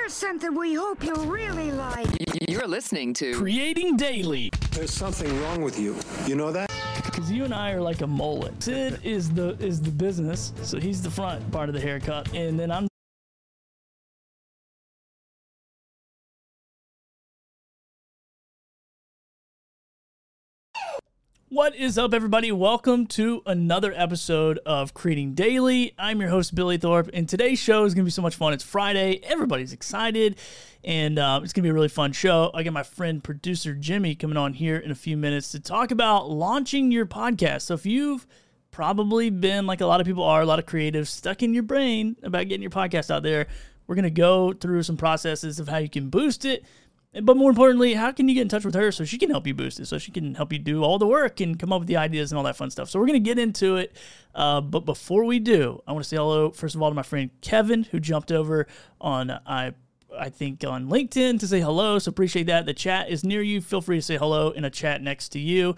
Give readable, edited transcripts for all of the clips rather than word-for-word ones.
Here's something we hope you'll really like. You're listening to Creating Daily. There's something wrong with you. You know that? Because you and I are like a mullet. Sid is the business, so he's the front part of the haircut, and then I'm. What is up, everybody? Welcome to another episode of Creating Daily. I'm your host, Billy Thorpe, and today's show is going to be so much fun. It's Friday. Everybody's excited, and it's going to be a really fun show. I got my friend, producer Jimmy, coming on here in a few minutes to talk about launching your podcast. So if you've probably been, like a lot of people are, a lot of creatives, stuck in your brain about getting your podcast out there, we're going to go through some processes of how you can boost it. But more importantly, how can you get in touch with her so she can help you boost it, so she can help you do all the work and come up with the ideas and all that fun stuff. So we're going to get into it. But before we do, I want to say hello, first of all, to my friend Kevin, who jumped over on, I think, on LinkedIn to say hello. So appreciate that. The chat is near you. Feel free to say hello in a chat next to you.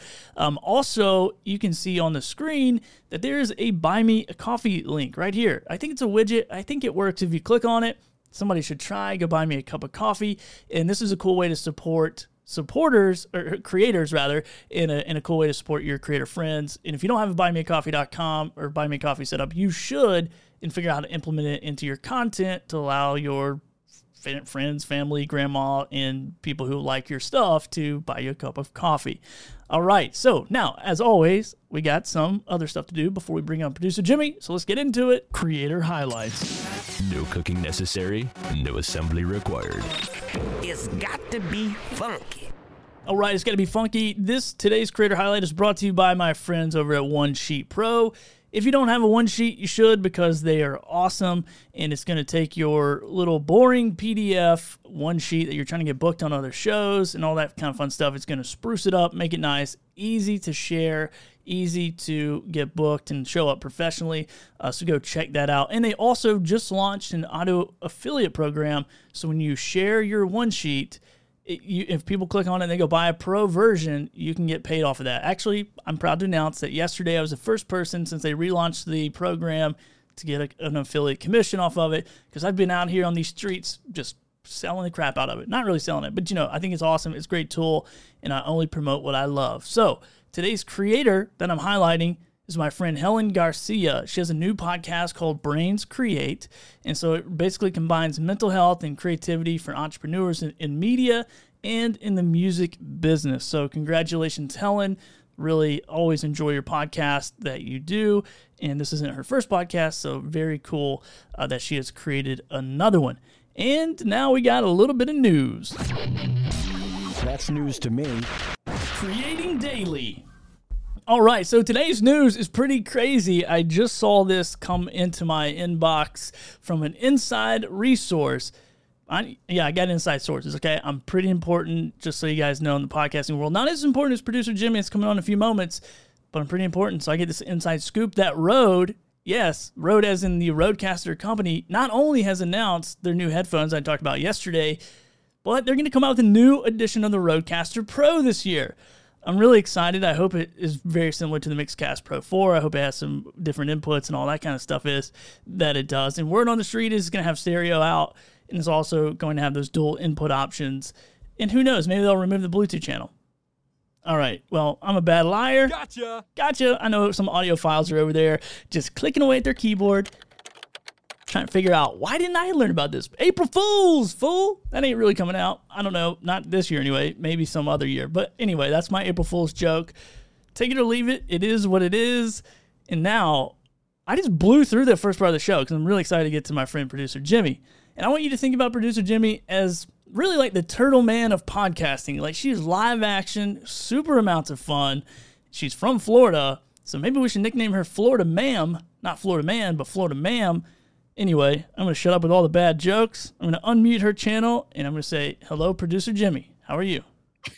Also, you can see on the screen that there's a Buy Me a Coffee link right here. I think it's a widget. I think it works if you click on it. Somebody should try. Go buy me a cup of coffee. And this is a cool way to support supporters, or creators rather, in a cool way to support your creator friends. And if you don't have a buymeacoffee.com or Buy Me a Coffee set up, you should, and figure out how to implement it into your content to allow your friends, family, grandma, and people who like your stuff to buy you a cup of coffee. All right, so now, as always, we got some other stuff to do before we bring on producer Jimmy, so let's get into it. Creator highlights. No cooking necessary, no assembly required. It's got to be funky. All right, it's got to be funky. Today's creator highlight is brought to you by my friends over at One Sheet Pro. If you don't have a One Sheet, you should, because they are awesome, and it's going to take your little boring PDF One Sheet that you're trying to get booked on other shows and all that kind of fun stuff. It's going to spruce it up, make it nice, easy to share, easy to get booked and show up professionally. So go check that out. And they also just launched an auto affiliate program. So when you share your One Sheet, if people click on it and they go buy a pro version, you can get paid off of that. Actually, I'm proud to announce that yesterday I was the first person since they relaunched the program to get an affiliate commission off of it, because I've been out here on these streets just selling the crap out of it. Not really selling it, but I think it's awesome. It's a great tool, and I only promote what I love. So today's creator that I'm highlighting is my friend Helen Garcia. She has a new podcast called Brains Create, and so it basically combines mental health and creativity for entrepreneurs in media and in the music business. So congratulations, Helen. Really always enjoy your podcast that you do, and this isn't her first podcast, so very cool that she has created another one. And now we got a little bit of news. That's news to me. Creating Daily. All right, so today's news is pretty crazy. I just saw this come into my inbox from an inside resource. I got inside sources, okay? I'm pretty important, just so you guys know, in the podcasting world. Not as important as producer Jimmy. It's coming on in a few moments, but I'm pretty important. So I get this inside scoop that Rode, yes, Rode as in the Rodecaster company, not only has announced their new headphones I talked about yesterday, but they're going to come out with a new edition of the Rodecaster Pro this year. I'm really excited. I hope it is very similar to the Mixcast Pro 4. I hope it has some different inputs and all that kind of stuff that it does. And word on the street is it's going to have stereo out, and it's also going to have those dual input options. And who knows, maybe they'll remove the Bluetooth channel. All right, well, I'm a bad liar. Gotcha. I know some audiophiles are over there just clicking away at their keyboard, trying to figure out, why didn't I learn about this? April Fools, fool. That ain't really coming out. I don't know. Not this year anyway. Maybe some other year. But anyway, that's my April Fool's joke. Take it or leave it. It is what it is. And now, I just blew through the first part of the show because I'm really excited to get to my friend, producer Jimmy. And I want you to think about producer Jimmy as really like the Turtle Man of podcasting. Like, she's live action, super amounts of fun. She's from Florida. So maybe we should nickname her Florida Ma'am. Not Florida Man, but Florida Ma'am. Anyway, I'm going to shut up with all the bad jokes. I'm going to unmute her channel, and I'm going to say, hello, producer Jimmy. How are you?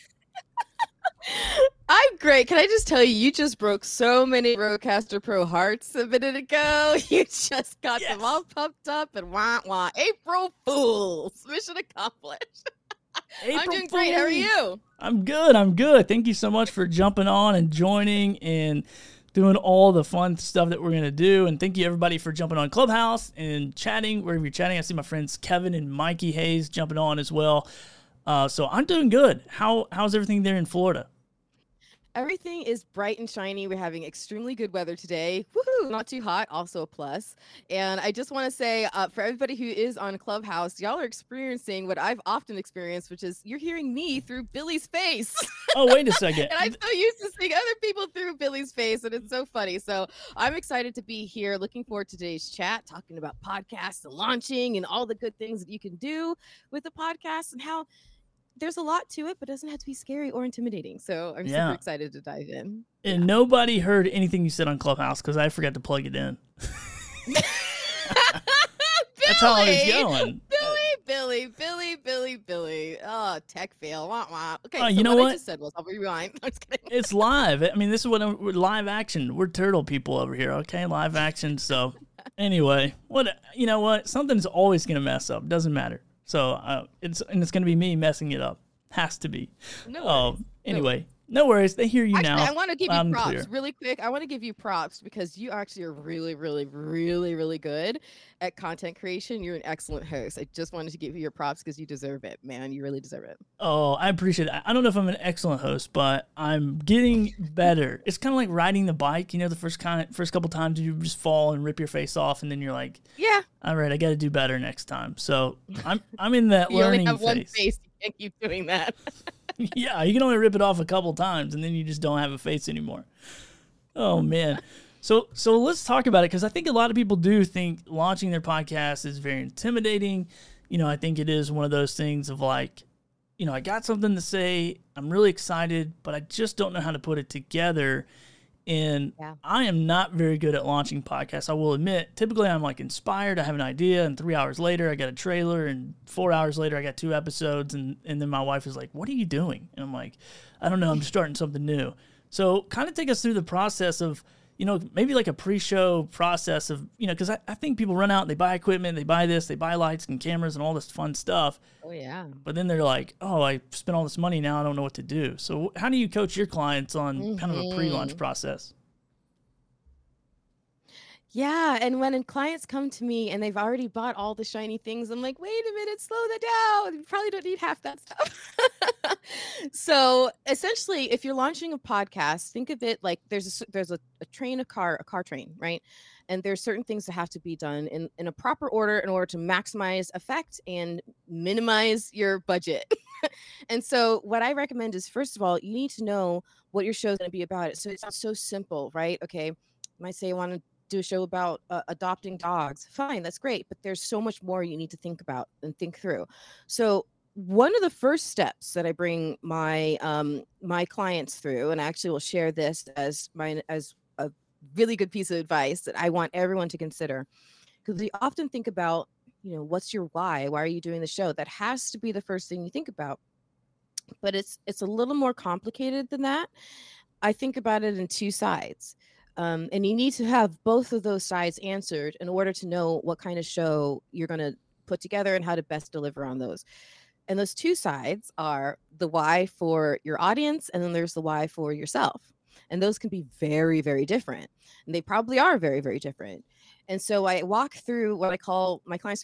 I'm great. Can I just tell you, you just broke so many Rodecaster Pro hearts a minute ago. You just got them all pumped up and wah. April Fools. Mission accomplished. I'm doing great. How are you? I'm good. Thank you so much for jumping on and joining and doing all the fun stuff that we're going to do. And thank you, everybody, for jumping on Clubhouse and chatting, wherever you're chatting. I see my friends Kevin and Mikey Hayes jumping on as well. So I'm doing good. How's everything there in Florida? Everything is bright and shiny. We're having extremely good weather today. Woohoo! Not too hot, also a plus. And I just want to say, for everybody who is on Clubhouse, y'all are experiencing what I've often experienced, which is you're hearing me through Billy's face. Oh, wait a second. And I'm so used to seeing other people through Billy's face, and it's so funny. So I'm excited to be here. Looking forward to today's chat, talking about podcasts and launching and all the good things that you can do with the podcast and how there's a lot to it, but it doesn't have to be scary or intimidating. So I'm super excited to dive in. And nobody heard anything you said on Clubhouse because I forgot to plug it in. That's how I was going. Billy. Oh, tech fail. Wah, wah. Okay, so you know what I just said was, I'll rewind. I'm just kidding. It's live. I mean, this is what we're live action. We're turtle people over here, okay? Live action. So anyway, you know what? Something's always going to mess up. Doesn't matter. So it's going to be me messing it up. Has to be. No worries. Anyway, no worries. They hear you actually, now. I want to give you props clear. really quick. I want to give you props because you actually are really, really, really, really good at content creation. You're an excellent host. I just wanted to give you your props because you deserve it, man. You really deserve it. Oh, I appreciate it. I don't know if I'm an excellent host, but I'm getting better. It's kind of like riding the bike. You know, the first couple times you just fall and rip your face off, and then you're like, yeah, all right, I got to do better next time. So I'm in that you learning only have one phase. face. You can't keep doing that. Yeah, you can only rip it off a couple times, and then you just don't have a face anymore. Oh man. So let's talk about it because I think a lot of people do think launching their podcast is very intimidating. You know, I think it is one of those things of like, you know, I got something to say, I'm really excited, but I just don't know how to put it together. And I am not very good at launching podcasts. I will admit, typically I'm like inspired. I have an idea, and 3 hours later I got a trailer, and 4 hours later I got 2 episodes, and then my wife is like, "What are you doing?" And I'm like, "I don't know. I'm starting something new." So kind of take us through the process of, you know, maybe like a pre-show process of, you know, because I think people run out and they buy equipment, they buy this, they buy lights and cameras and all this fun stuff. Oh, yeah. But then they're like, oh, I spent all this money, now I don't know what to do. So how do you coach your clients on kind of a pre-launch process? Yeah, and when clients come to me and they've already bought all the shiny things, I'm like, wait a minute, slow that down. You probably don't need half that stuff. So essentially, if you're launching a podcast, think of it like there's a train, a car train, right? And there's certain things that have to be done in a proper order in order to maximize effect and minimize your budget. And so what I recommend is, first of all, you need to know what your show is going to be about. So it's not so simple, right? Okay, you might say I want to do a show about adopting dogs. Fine, that's great. But there's so much more you need to think about and think through. So one of the first steps that I bring my my clients through, and I actually will share this as a really good piece of advice that I want everyone to consider, because we often think about, you know, what's your why? Why are you doing the show? That has to be the first thing you think about. But it's a little more complicated than that. I think about it in two sides. And you need to have both of those sides answered in order to know what kind of show you're going to put together and how to best deliver on those. And those two sides are the why for your audience, and then there's the why for yourself. And those can be very, very different. And they probably are very, very different. And so I walk through what I call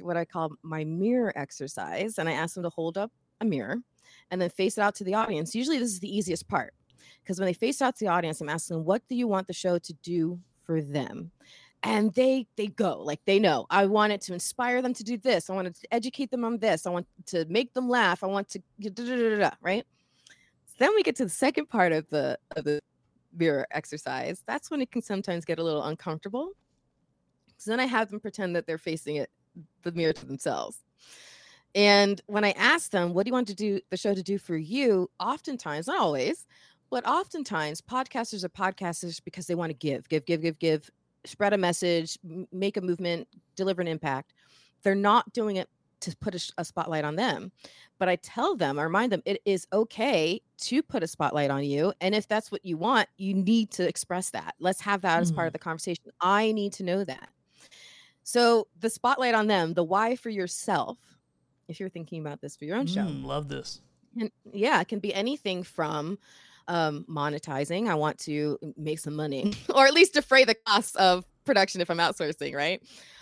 my mirror exercise. And I ask them to hold up a mirror and then face it out to the audience. Usually this is the easiest part, because when they face out to the audience, I'm asking them, what do you want the show to do for them? And they go, like, they know. I want it to inspire them to do this. I want to educate them on this. I want to make them laugh. I want to right? So then we get to the second part of the mirror exercise. That's when it can sometimes get a little uncomfortable. So then I have them pretend that they're facing the mirror to themselves. And when I ask them, what do you want the show to do for you? Oftentimes, not always, but oftentimes podcasters are podcasters because they want to give, spread a message, make a movement, deliver an impact. They're not doing it to put a spotlight on them. But I tell them, I remind them, it is okay to put a spotlight on you. And if that's what you want, you need to express that. Let's have that as part of the conversation. I need to know that. So the spotlight on them, the why for yourself, if you're thinking about this for your own show. Love this. And yeah, it can be anything from monetizing. I want to make some money, or at least defray the costs of production if I'm outsourcing, right?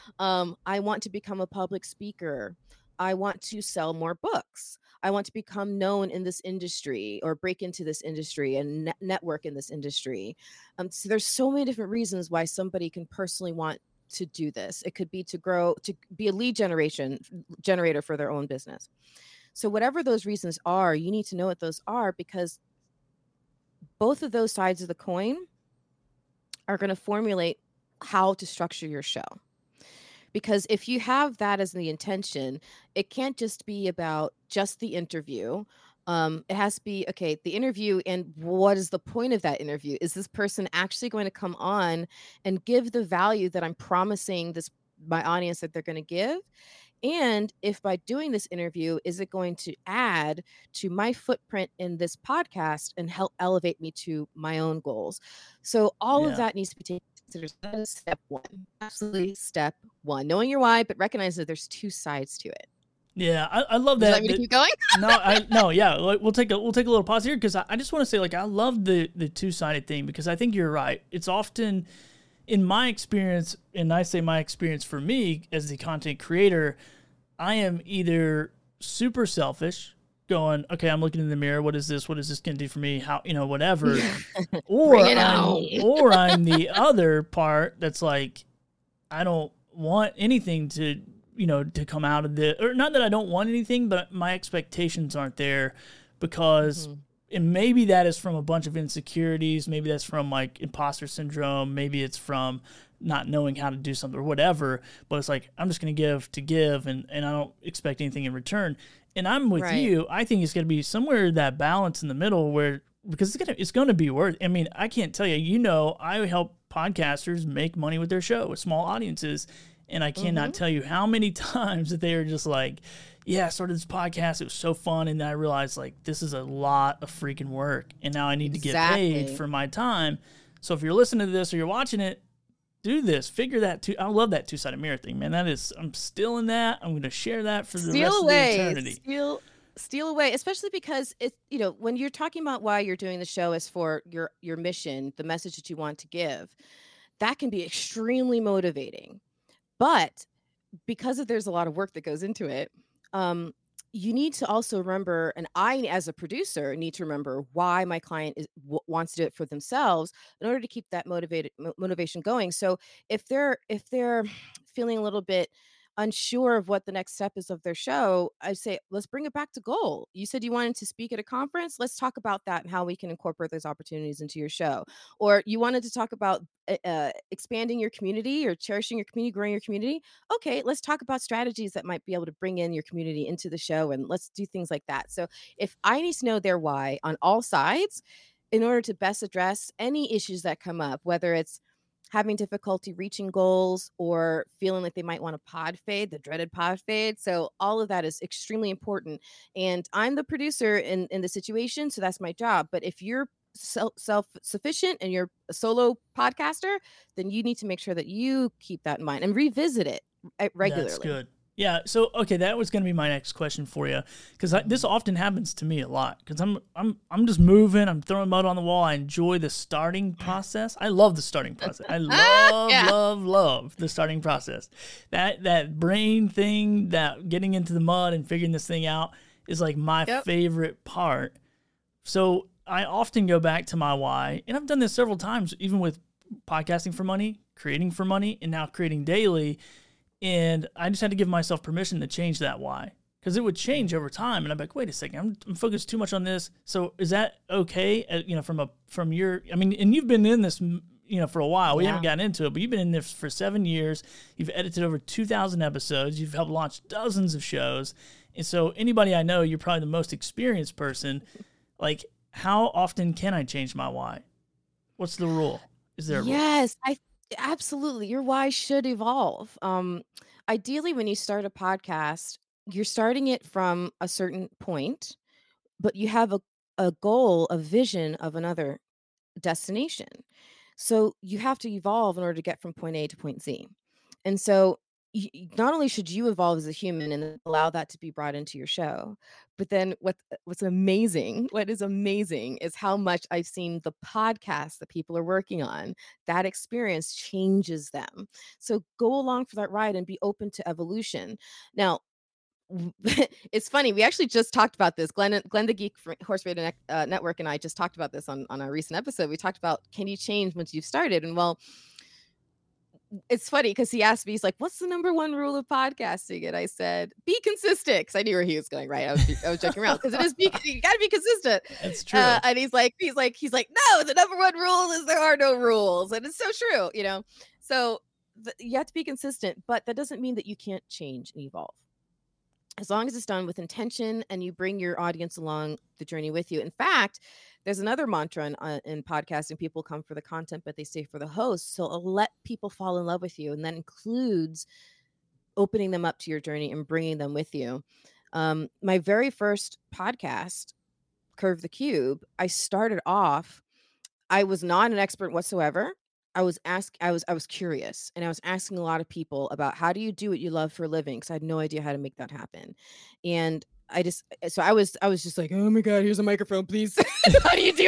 I want to become a public speaker. I want to sell more books. I want to become known in this industry or break into this industry and network in this industry. So there's so many different reasons why somebody can personally want to do this. It could be to grow, to be a lead generator for their own business. So whatever those reasons are, you need to know what those are, because both of those sides of the coin are going to formulate how to structure your show. Because if you have that as the intention, it can't just be about just the interview. It has to be, okay, the interview, and what is the point of that interview? Is this person actually going to come on and give the value that I'm promising my audience that they're going to give? And if by doing this interview, is it going to add to my footprint in this podcast and help elevate me to my own goals? So all of that needs to be taken into consideration. That is step one. Absolutely step one. Knowing your why, but recognize that there's two sides to it. Yeah, I love Would you that. like me to keep going? We'll take a little pause here, because I just want to say, like, I love the two-sided thing, because I think you're right. It's often, in my experience, and I say my experience for me as the content creator, I am either super selfish, going, okay, I'm looking in the mirror, what is this going to do for me? How, whatever. or I'm the other part that's like, I don't want anything to come out of this, or not that I don't want anything, but my expectations aren't there, because and maybe that is from a bunch of insecurities. Maybe that's from like imposter syndrome. Maybe it's from not knowing how to do something or whatever. But it's like, I'm just going to give, and I don't expect anything in return. And I'm with you. I think it's going to be somewhere that balance in the middle, where, because it's going to be worth. I mean, I can't tell you. I help podcasters make money with their show with small audiences, and I cannot tell you how many times that they are just like, yeah, I started this podcast, it was so fun, and then I realized, like, this is a lot of freaking work, and now I need to get paid for my time. So if you're listening to this or you're watching it, do this. Figure that too. I love that two-sided mirror thing, man. I'm still in that. I'm going to share that for the rest of the eternity. Steal away, especially because it's, when you're talking about why you're doing the show is for your mission, the message that you want to give, that can be extremely motivating. But because there's a lot of work that goes into it, you need to also remember, and I, as a producer, need to remember why my client wants to do it for themselves in order to keep that motivation going. So if they're feeling a little bit unsure of what the next step is of their show, I say, let's bring it back to goal. You said you wanted to speak at a conference. Let's talk about that and how we can incorporate those opportunities into your show. Or you wanted to talk about expanding your community or cherishing your community, growing your community. Okay, let's talk about strategies that might be able to bring in your community into the show, and let's do things like that. So if I need to know their why on all sides in order to best address any issues that come up, whether it's having difficulty reaching goals or feeling like they might want to pod fade, the dreaded pod fade. So all of that is extremely important. And I'm the producer in the situation, so that's my job. But if you're self-sufficient and you're a solo podcaster, then you need to make sure that you keep that in mind and revisit it regularly. That's good. Yeah. So, okay, that was going to be my next question for you, because this often happens to me a lot, because I'm just moving, I'm throwing mud on the wall. I enjoy the starting process. I love the starting process. I love the starting process. That brain thing, that getting into the mud and figuring this thing out is like my favorite part. So I often go back to my why, and I've done this several times, even with podcasting for money, creating for money, and now creating daily. And I just had to give myself permission to change that why, because it would change over time. And I'm like, wait a second, I'm focused too much on this. So is that okay? From your, I mean, and you've been in this, for a while. We haven't gotten into it, but you've been in this for 7 years. You've edited over 2,000 episodes. You've helped launch dozens of shows. And so anybody I know, you're probably the most experienced person. Like, how often can I change my why? What's the rule? Is there a rule? Yes, absolutely. Your why should evolve. Ideally, when you start a podcast, you're starting it from a certain point, but you have a goal, a vision of another destination. So you have to evolve in order to get from point A to point Z. And so not only should you evolve as a human and allow that to be brought into your show, but then what is amazing is how much I've seen the podcasts that people are working on, that experience changes them. So go along for that ride and be open to evolution. Now, it's funny. We actually just talked about this. Glenn the Geek from Horse Radio Network and I just talked about this on a recent episode. We talked about, can you change once you've started? And well, it's funny because he asked me, he's like, what's the number one rule of podcasting? And I said, be consistent. Because I knew where he was going, right? I was joking around because it is, you got to be consistent. It's true. And he's like, no, the number one rule is there are no rules. And it's so true, So you have to be consistent, but that doesn't mean that you can't change and evolve. As long as it's done with intention and you bring your audience along the journey with you. In fact, there's another mantra in podcasting: people come for the content, but they stay for the host. So let people fall in love with you. And that includes opening them up to your journey and bringing them with you. My very first podcast, Curve the Cube, I started off, I was not an expert whatsoever. I was curious, and I was asking a lot of people about, how do you do what you love for a living? Because I had no idea how to make that happen. And I was just like, oh my God, here's a microphone, please. How do you do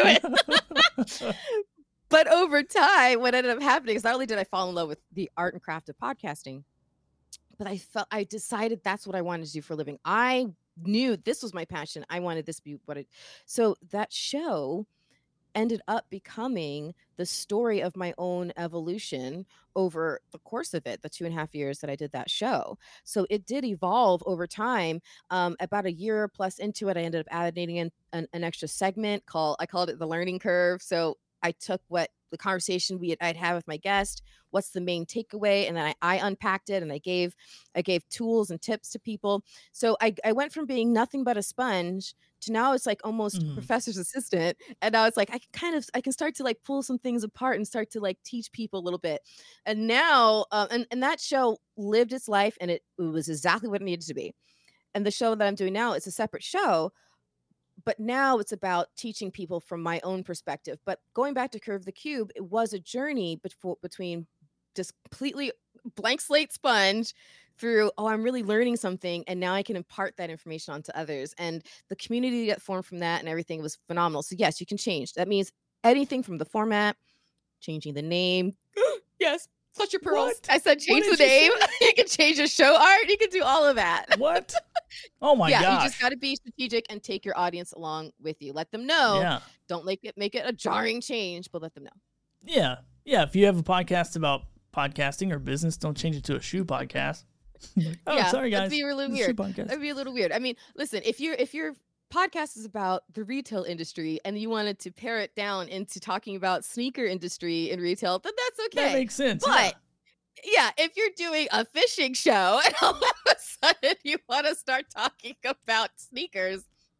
it? But over time, what ended up happening is not only did I fall in love with the art and craft of podcasting, but I decided that's what I wanted to do for a living. I knew this was my passion. I wanted this to be so that show ended up becoming the story of my own evolution over the course of it, the 2.5 years that I did that show. So it did evolve over time. About a year plus into it, I ended up adding in an extra segment I called it the learning curve. So I took what the conversation I'd have with my guest, what's the main takeaway, and then I unpacked it, and I gave tools and tips to people. So I went from being nothing but a sponge to now it's like almost professor's assistant. And now it's like I can start to like pull some things apart and start to like teach people a little bit. And now and that show lived its life, and it was exactly what it needed to be. And the show that I'm doing now is a separate show, but now it's about teaching people from my own perspective. But going back to Curve the Cube, it was a journey between just completely blank slate sponge through, I'm really learning something, and now I can impart that information onto others. And the community that formed from that and everything was phenomenal. So yes, you can change. That means anything from the format, changing the name. Yes, clutch your pearls. What? I said change the name. You can change the show art. You can do all of that. What? Oh my god! Yeah, you just got to be strategic and take your audience along with you. Let them know. Yeah. Don't make it a jarring change, but let them know. Yeah, yeah. If you have a podcast about podcasting or business, don't change it to a shoe podcast. Sorry guys. That'd be really weird. That'd be a little weird. I mean, listen, if your podcast is about the retail industry and you wanted to pare it down into talking about sneaker industry and retail, then that's okay. That makes sense. But yeah, if you're doing a fishing show and all of a sudden you want to start talking about sneakers,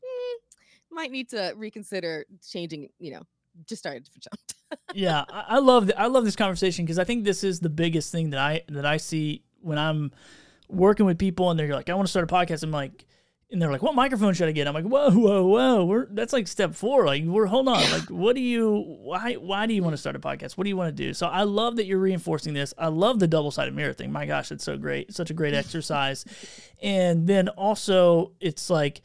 might need to reconsider changing, just start a different show. Yeah, I love this conversation because I think this is the biggest thing that I see when I'm working with people and they're like, I want to start a podcast. I'm like, and they're like, what microphone should I get? I'm like, whoa. That's like step 4. Like, hold on. Like, why do you want to start a podcast? What do you want to do? So I love that you're reinforcing this. I love the double-sided mirror thing. My gosh, it's so great. It's such a great exercise. And then also it's like,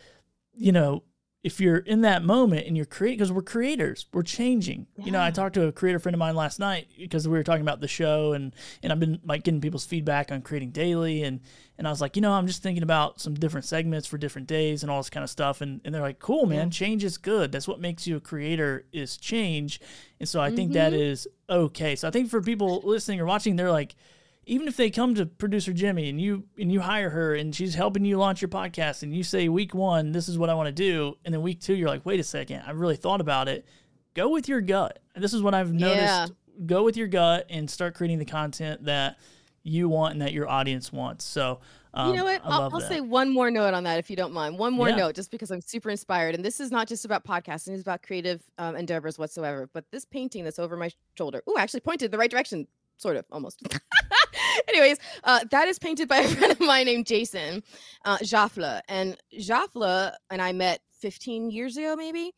if you're in that moment and you're creating, because we're creators, we're changing. Yeah. I talked to a creator friend of mine last night because we were talking about the show and I've been like getting people's feedback on creating daily. And I was like, I'm just thinking about some different segments for different days and all this kind of stuff. And they're like, cool, man, change is good. That's what makes you a creator, is change. And so I think that is okay. So I think for people listening or watching, they're like, even if they come to producer Jimmy and you hire her and she's helping you launch your podcast and you say week 1, this is what I want to do. And then week 2, you're like, wait a second, I really thought about it. Go with your gut. And this is what I've noticed. Yeah. Go with your gut and start creating the content that you want and that your audience wants. So, you know what? I'll say one more note on that, if you don't mind. One more note, just because I'm super inspired. And this is not just about podcasting, it's about creative endeavors whatsoever. But this painting that's over my shoulder, actually pointed in the right direction, sort of, almost. Anyways, that is painted by a friend of mine named Jason Jaffla. And Jaffla and I met 15 years ago, maybe.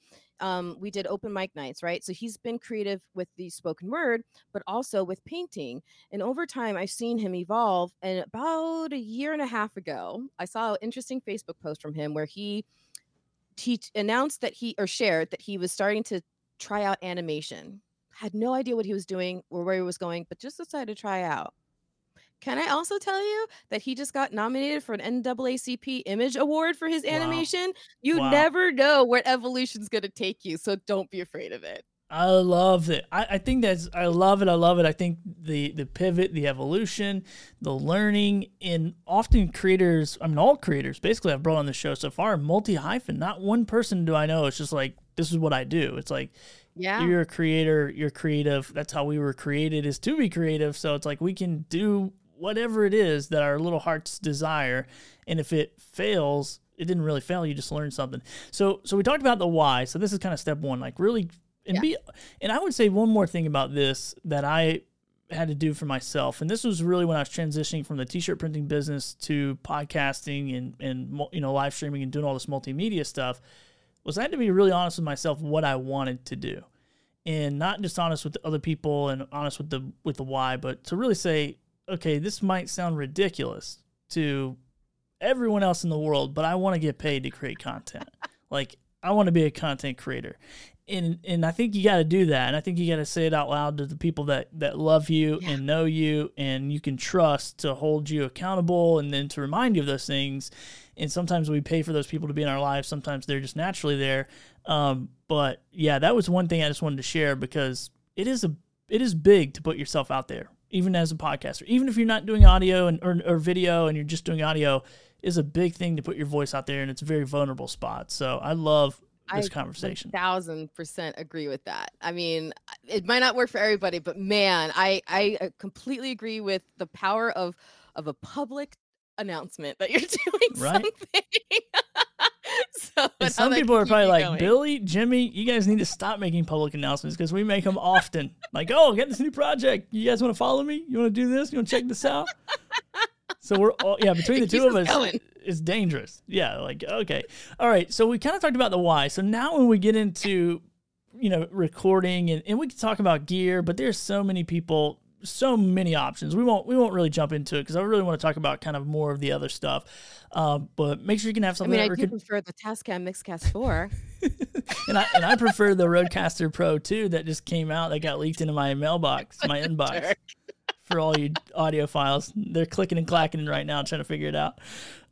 we did open mic nights, right? So he's been creative with the spoken word, but also with painting. And over time, I've seen him evolve. And about a year and a half ago, I saw an interesting Facebook post from him where he announced that shared that he was starting to try out animation. Had no idea what he was doing or where he was going, but just decided to try out. Can I also tell you that he just got nominated for an NAACP Image Award for his animation? You Wow. never know where evolution's going to take you, so don't be afraid of it. I love it. I think I love it. I love it. I think the pivot, the evolution, the learning, and often creators, I mean, all creators basically I've brought on the show so far, multi-hyphen. Not one person do I know. It's just like, this is what I do. It's like, Yeah. you're a creator, you're creative. That's how we were created, is to be creative. So it's like we can do whatever it is that our little hearts desire. And if it fails, it didn't really fail. You just learned something. So we talked about the why. So this is kind of step one, like really, and I would say one more thing about this that I had to do for myself. And this was really when I was transitioning from the t-shirt printing business to podcasting and you know, live streaming and doing all this multimedia stuff, was I had to be really honest with myself what I wanted to do. And not just honest with other people and honest with the why, but to really say, okay, this might sound ridiculous to everyone else in the world, but I want to get paid to create content. Like, I want to be a content creator. And I think you got to do that. And I think you got to say it out loud to the people that love you and know you and you can trust to hold you accountable and then to remind you of those things. And sometimes we pay for those people to be in our lives. Sometimes they're just naturally there. But yeah, that was one thing I just wanted to share because it is big to put yourself out there, even as a podcaster. Even if you're not doing audio or video and you're just doing audio, is a big thing to put your voice out there, and it's a very vulnerable spot. So I love this conversation. 1,000% agree with that. I mean, it might not work for everybody, but man, I completely agree with the power of a public announcement that you're doing something. So, and some people are probably like, Billy, Jimmy, you guys need to stop making public announcements because we make them often. Like, oh, get this new project. You guys want to follow me? You want to do this? You want to check this out? So we're all, between the two of us, it's dangerous. Yeah, like, okay. All right, so we kind of talked about the why. So now when we get into, recording, and we can talk about gear, but there's so many people, so many options. We won't really jump into it because I really want to talk about kind of more of the other stuff. But make sure you can have something. I do prefer the Tascam Mixcast 4. and I prefer the Rodecaster Pro 2 that just came out, that got leaked into my mailbox, my inbox. For all you audiophiles, they're clicking and clacking right now, trying to figure it out.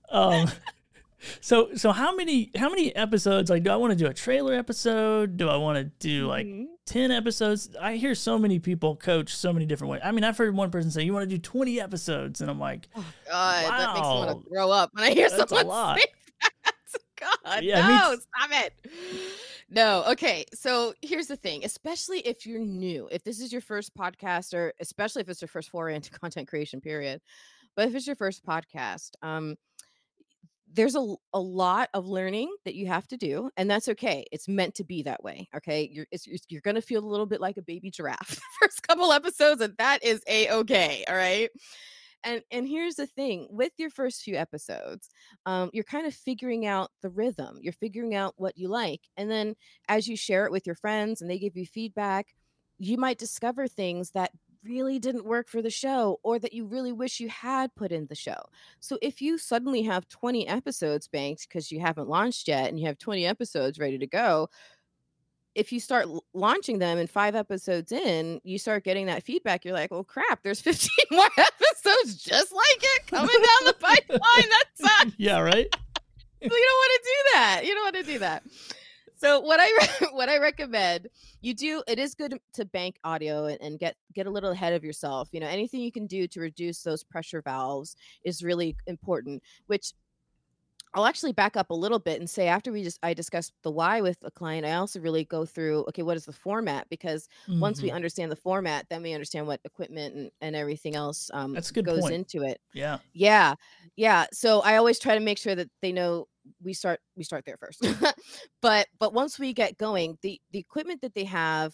So how many episodes? Like, do I want to do a trailer episode? Do I want to do like 10 episodes? I hear so many people coach so many different ways. I mean, I've heard one person say, "You want to do 20 episodes?" And I'm like, "Oh God, wow, that makes me want to throw up." When I hear someone say that, God, no, stop it. No, okay. So here's the thing, especially if you're new, if this is your first podcast, or especially if it's your first foray into content creation, period. But if it's your first podcast, there's a lot of learning that you have to do, and that's okay. It's meant to be that way. Okay, you're gonna feel a little bit like a baby giraffe the first couple episodes, and that is a-okay. All right. And here's the thing, with your first few episodes, you're kind of figuring out the rhythm. You're figuring out what you like. And then as you share it with your friends and they give you feedback, you might discover things that really didn't work for the show or that you really wish you had put in the show. So if you suddenly have 20 episodes banked because you haven't launched yet and you have 20 episodes ready to go, if you start launching them and 5 episodes in, you start getting that feedback. You're like, well, crap, there's 15 more episodes just like it coming down the pipeline. That sucks. Yeah, right? You don't want to do that. You don't want to do that. So what I recommend you do, it is good to bank audio and get a little ahead of yourself. Anything you can do to reduce those pressure valves is really important, which I'll actually back up a little bit and say, after I discussed the why with a client, I also really go through, okay, what is the format? Because once we understand the format, then we understand what equipment and everything else That's a good goes point. into it. Yeah. So I always try to make sure that they know we start there first. but once we get going, the equipment that they have,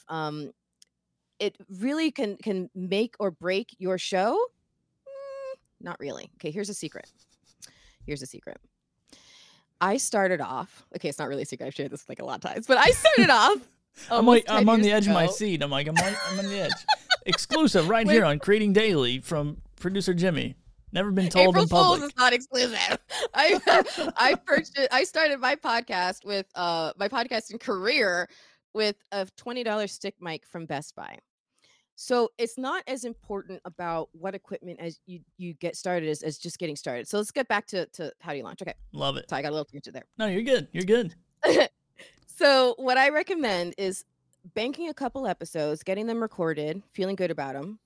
it really can make or break your show. Not really. Okay, here's a secret. I started off. Okay, it's not really a secret. I've shared this like a lot of times, but I started off. I'm on the edge of my ago. seat. I'm on the edge. Exclusive right here on Creating Daily from producer Jimmy. Never been told April in public. Fools is not exclusive. I started my podcast with my podcasting career with a $20 stick mic from Best Buy. So it's not as important about what equipment as you get started as just getting started. So let's get back to how do you launch. Okay. Love it. So I got a little tangent there. No, you're good. You're good. So what I recommend is banking a couple episodes, getting them recorded, feeling good about them,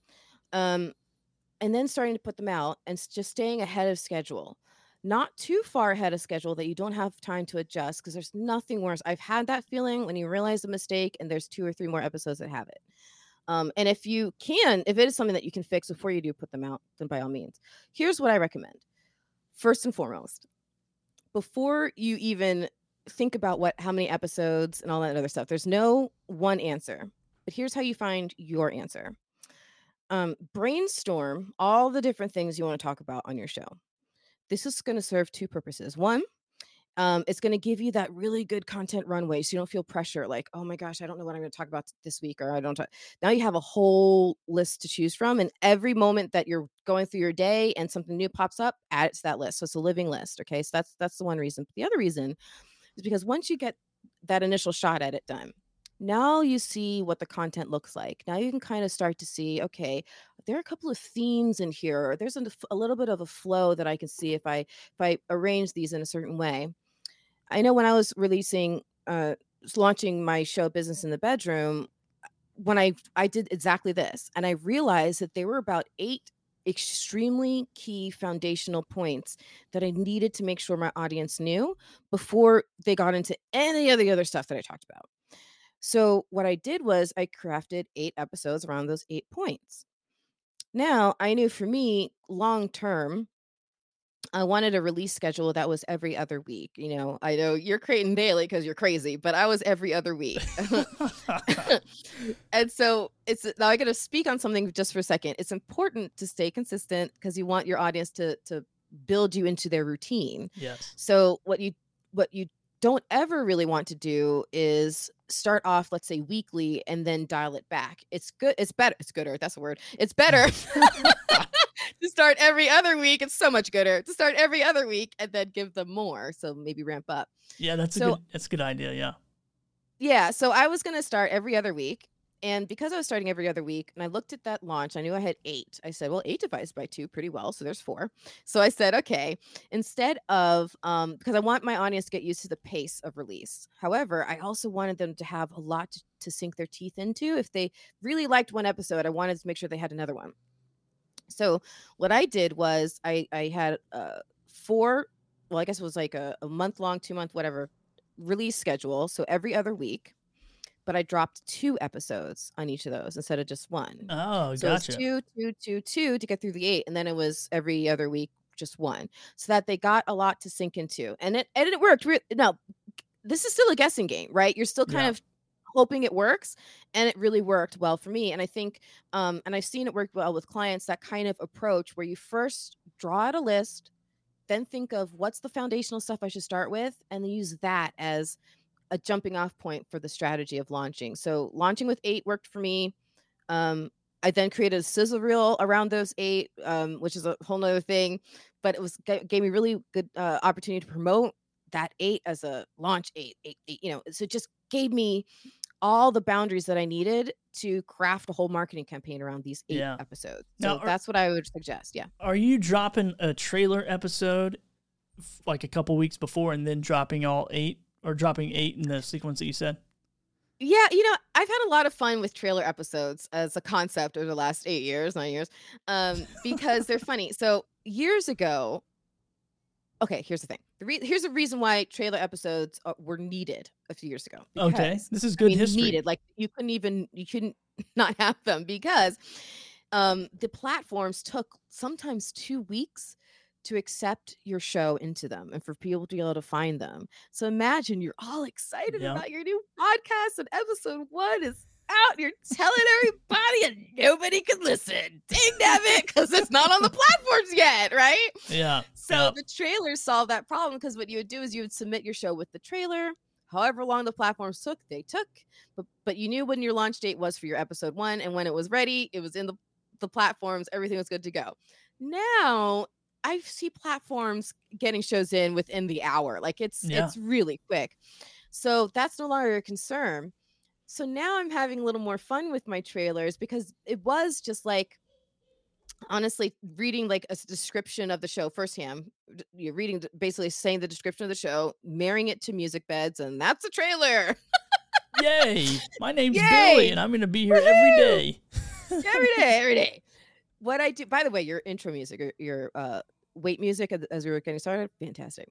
and then starting to put them out and just staying ahead of schedule. Not too far ahead of schedule that you don't have time to adjust, because there's nothing worse. I've had that feeling when you realize a mistake and there's 2 or 3 more episodes that have it. And if it is something that you can fix before you do put them out, then by all means. Here's what I recommend. First and foremost, before you even think about how many episodes and all that other stuff, there's no one answer, but here's how you find your answer. Brainstorm all the different things you want to talk about on your show. This is going to serve 2 purposes. One, it's going to give you that really good content runway, so you don't feel pressure like, oh my gosh, I don't know what I'm going to talk about this week, or now you have a whole list to choose from, and every moment that you're going through your day and something new pops up, add it to that list. So it's a living list. Okay, so that's the one reason. But the other reason is because once you get that initial shot at it done, now you see what the content looks like. Now you can kind of start to see, okay, there are a couple of themes in here, or there's a little bit of a flow that I can see if I arrange these in a certain way. I know when I was launching my show Business in the Bedroom, when I did exactly this, and I realized that there were about 8 extremely key foundational points that I needed to make sure my audience knew before they got into any of the other stuff that I talked about. So what I did was I crafted 8 episodes around those 8 points. Now, I knew for me, long term, I wanted a release schedule that was every other week. You know, I know you're creating daily because you're crazy, but I was every other week. And so now I got to speak on something just for a second. It's important to stay consistent because you want your audience to build you into their routine. Yes. So what you don't ever really want to do is start off, let's say, weekly and then dial it back. It's better. It's gooder. That's the word. It's better to start every other week. It's so much gooder to start every other week and then give them more. So maybe ramp up. Yeah, that's a good idea. Yeah. Yeah. So I was going to start every other week. And because I was starting every other week and I looked at that launch, I knew I had 8. I said, well, 8 divided by 2 pretty well. So there's 4. So I said, okay, instead of, because I want my audience to get used to the pace of release. However, I also wanted them to have a lot to sink their teeth into. If they really liked one episode, I wanted to make sure they had another one. So what I did was I had 4, well, I guess it was like a month-long, 2-month, whatever, release schedule. So every other week. But I dropped 2 episodes on each of those instead of just 1. Oh, so gotcha. It was 2 to get through the 8, and then it was every other week just 1, so that they got a lot to sink into, and it worked. Now, this is still a guessing game, right? You're still kind of hoping it works, and it really worked well for me. And I think, and I've seen it work well with clients. That kind of approach where you first draw out a list, then think of what's the foundational stuff I should start with, and then use that as a jumping off point for the strategy of launching. So launching with 8 worked for me. I then created a sizzle reel around those 8, which is a whole nother thing, but it gave me really good opportunity to promote that 8 as a launch 8, you know, so it just gave me all the boundaries that I needed to craft a whole marketing campaign around these 8 episodes. So now, that's what I would suggest. Yeah. Are you dropping a trailer episode like a couple weeks before and then dropping all 8? Or dropping 8 in the sequence that you said? Yeah, you know, I've had a lot of fun with trailer episodes as a concept over the last 9 years, because they're funny. So years ago, okay, here's the thing. Here's the reason why trailer episodes were needed a few years ago. Because, okay, this is good history. Needed, like you couldn't not have them because the platforms took sometimes 2 weeks to accept your show into them and for people to be able to find them. So imagine you're all excited about your new podcast and episode 1 is out. You're telling everybody and nobody can listen. Dang nabbit, because it's not on the platforms yet, right? Yeah. So the trailers solve that problem because what you would do is you would submit your show with the trailer. However long the platforms took, they took. But you knew when your launch date was for your episode 1, and when it was ready, it was in the platforms, everything was good to go. Now I see platforms getting shows in within the hour. Like it's really quick. So that's no longer a concern. So now I'm having a little more fun with my trailers because it was just like, honestly, reading like a description of the show firsthand. You're reading, basically saying the description of the show, marrying it to music beds, and that's a trailer. Yay! My name's Billy, and I'm going to be here every day. every day. What I do, by the way, your intro music, your wait music as we were getting started, fantastic.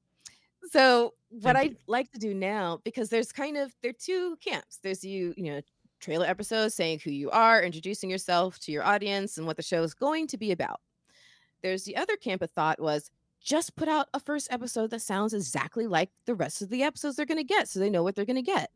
So what I like to do now, because there are two camps. There's trailer episodes saying who you are, introducing yourself to your audience and what the show is going to be about. There's the other camp of thought was just put out a first episode that sounds exactly like the rest of the episodes they're going to get, so they know what they're going to get.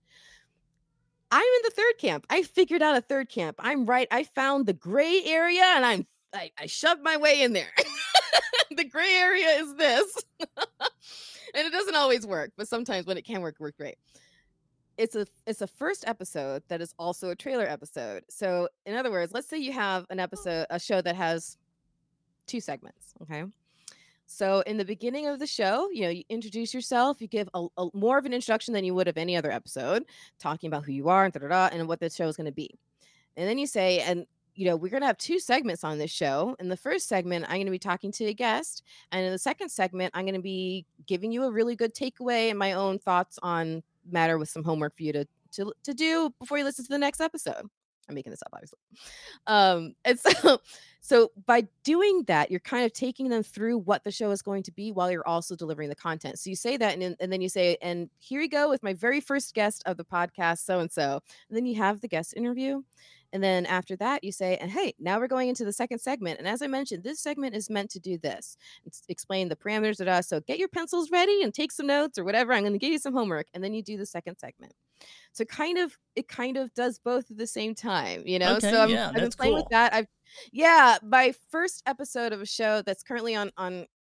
I'm in the third camp. I figured out a third camp. I'm right. I found the gray area and I shoved my way in there. The gray area is this. And it doesn't always work, but sometimes when it can work great. It's a first episode that is also a trailer episode. So in other words, let's say you have a show that has 2 segments. Okay. So in the beginning of the show, you introduce yourself, you give a more of an introduction than you would of any other episode, talking about who you are and what the show is going to be. And then you say, and we're going to have 2 segments on this show. In the first segment, I'm going to be talking to a guest. And in the second segment, I'm going to be giving you a really good takeaway and my own thoughts on matter with some homework for you to do before you listen to the next episode. I'm making this up, obviously. And so by doing that, you're kind of taking them through what the show is going to be while you're also delivering the content. So you say that, and then you say, and here we go with my very first guest of the podcast, so-and-so. And then you have the guest interview. And then after that, you say, and hey, now we're going into the second segment. And as I mentioned, this segment is meant to do this. It's explain the parameters of us. So get your pencils ready and take some notes or whatever. I'm going to give you some homework. And then you do the second segment. So it kind of does both at the same time, Okay, so I've been playing with that. My first episode of a show that's currently on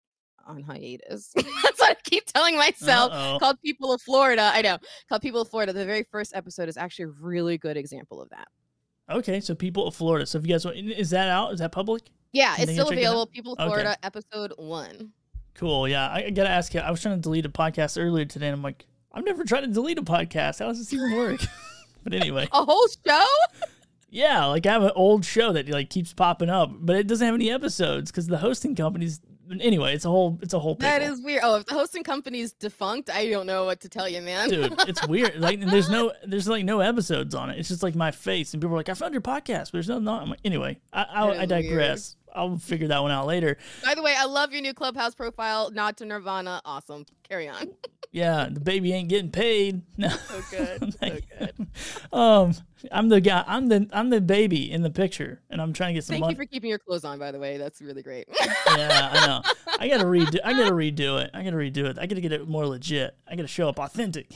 hiatus. That's what I keep telling myself. Called People of Florida. I know. Called People of Florida. The very first episode is actually a really good example of that. Okay, so People of Florida. So if you guys want, is that out? Is that public? Yeah, it's still available. People of Florida, episode 1. Cool. Yeah, I gotta ask you. I was trying to delete a podcast earlier today, and I'm like, I've never tried to delete a podcast. How does this even work? But anyway, a whole show? Yeah, like I have an old show that like keeps popping up, but it doesn't have any episodes because the hosting company's. Anyway, it's a whole pickle. That is weird. Oh, if the hosting company's defunct, I don't know what to tell you, man. Dude, it's weird. Like there's no episodes on it. It's just like my face, and people are like, "I found your podcast," but there's nothing on. I'm like, anyway, I digress. Weird. I'll figure that one out later. By the way, I love your new Clubhouse profile. Nod to Nirvana. Awesome. Carry on. Yeah, the baby ain't getting paid. No. So good. So good. I'm the guy. I'm the baby in the picture, and I'm trying to get some. Thank you for keeping your clothes on, by the way. That's really great. Yeah, I know. I gotta redo it. I gotta get it more legit. I gotta show up authentic.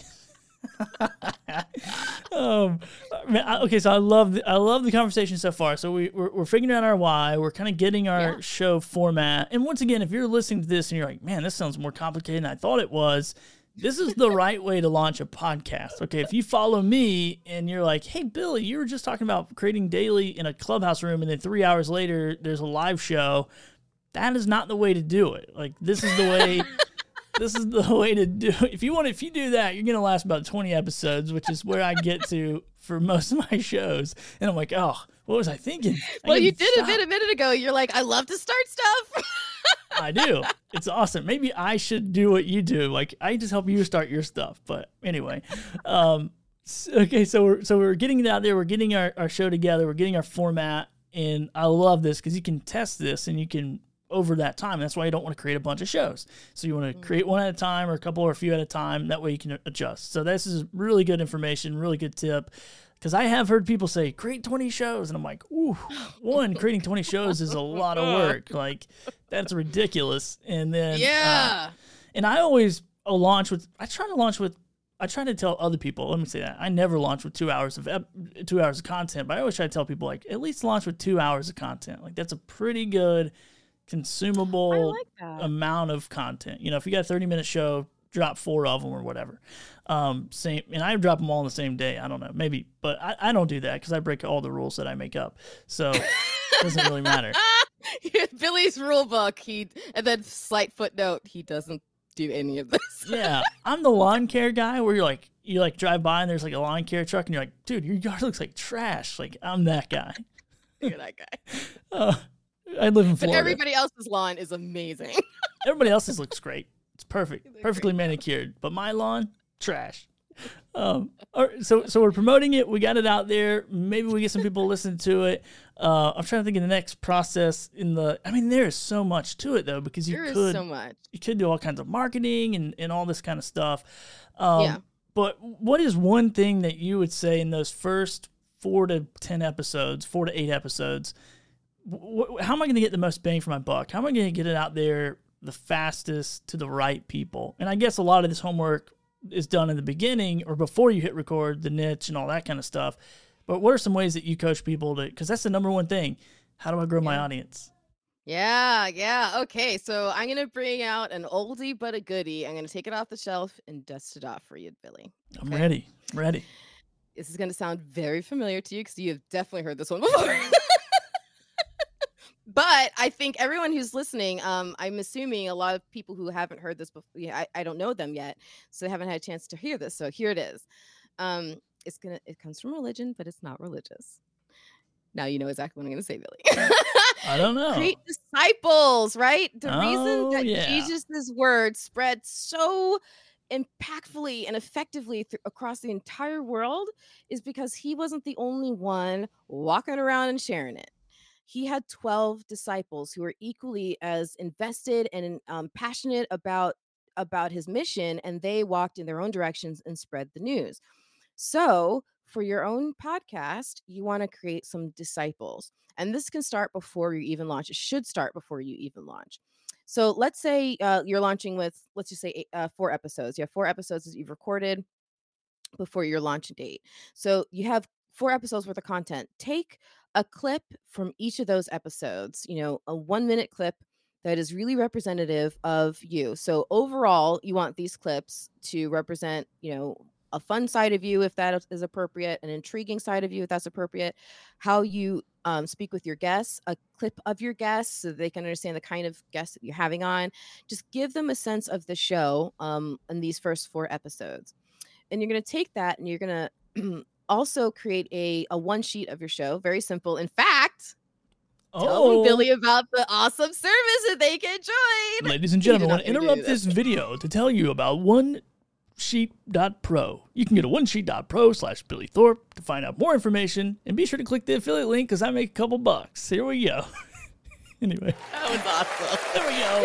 Okay, so I love the conversation so far. So we're figuring out our why. We're kind of getting our show format. And once again, if you're listening to this and you're like, man, this sounds more complicated than I thought it was, this is the right way to launch a podcast. Okay, if you follow me and you're like, hey, Billy, you were just talking about creating daily in a Clubhouse room, and then 3 hours later there's a live show. That is not the way to do it. Like, this is the way. This is the way to do it. If you do that, you're going to last about 20 episodes, which is where I get to for most of my shows. And I'm like, oh, what was I thinking? Well, you did a minute ago. You're like, I love to start stuff. I do. It's awesome. Maybe I should do what you do. Like, I just help you start your stuff. But anyway, okay, so we're getting it out there. We're getting our show together. We're getting our format. And I love this because you can test this and you can over that time. That's why you don't want to create a bunch of shows. So you want to create one at a time or a couple or a few at a time. That way you can adjust. So this is really good information, really good tip. Because I have heard people say, create 20 shows. And I'm like, ooh, creating 20 shows is a lot of work. Like, that's ridiculous. And then, and I always try to launch with I try to tell other people, let me say that, I never launch with 2 hours of 2 hours of content, but I always try to tell people, like, at least launch with 2 hours of content. Like, that's a pretty good consumable amount of content. You know, if you got a 30-minute show, drop 4 of them or whatever. Same, and I drop them all on the same day. I don't know, maybe, but I don't do that because I break all the rules that I make up. So it doesn't really matter. Billy's rule book, and then slight footnote, he doesn't do any of this. Yeah, I'm the lawn care guy where you like drive by and there's like a lawn care truck and you're like, dude, your yard looks like trash. Like, I'm that guy. You're that guy. I live in Florida. But everybody else's lawn is amazing. Everybody else's looks great. It's perfect, perfectly manicured. But my lawn, trash. So we're promoting it. We got it out there. Maybe we get some people listening to it. I'm trying to think of the next process there is so much to it though, because you could do all kinds of marketing and all this kind of stuff. But what is one thing that you would say in those first 4 to 8 episodes, how am I going to get the most bang for my buck? How am I going to get it out there the fastest to the right people? And I guess a lot of this homework is done in the beginning or before you hit record, the niche and all that kind of stuff. But what are some ways that you coach people to, because that's the number one thing. How do I grow my audience? Yeah. Okay, so I'm going to bring out an oldie but a goodie. I'm going to take it off the shelf and dust it off for you, Billy. Okay? I'm ready. This is going to sound very familiar to you because you have definitely heard this one before. But I think everyone who's listening, I'm assuming a lot of people who haven't heard this before, I don't know them yet, so they haven't had a chance to hear this. So here it is. It comes from religion, but it's not religious. Now you know exactly what I'm going to say, Billy. I don't know. Create disciples, right? The reason that Jesus' words spread so impactfully and effectively across the entire world is because he wasn't the only one walking around and sharing it. He had 12 disciples who were equally as invested and passionate about his mission, and they walked in their own directions and spread the news. So for your own podcast, you want to create some disciples. And this can start before you even launch. It should start before you even launch. So let's say you're launching with, let's just say 4 episodes. You have 4 episodes that you've recorded before your launch date. So you have 4 episodes worth of content. Take a clip from each of those episodes, a 1-minute clip that is really representative of you. So overall, you want these clips to represent, a fun side of you, if that is appropriate, an intriguing side of you, if that's appropriate, how you speak with your guests, a clip of your guests so they can understand the kind of guests that you're having on. Just give them a sense of the show in these first 4 episodes. And you're going to take that and you're going to also create a one sheet of your show. Very simple. In fact, tell Billy about the awesome service that they can join. Ladies and gentlemen, I want to interrupt this video to tell you about OneSheet.pro. You can go to OneSheet.pro/Billy Thorpe to find out more information, and be sure to click the affiliate link because I make a couple bucks. Here we go. Anyway. That was awesome. There we go. Yay!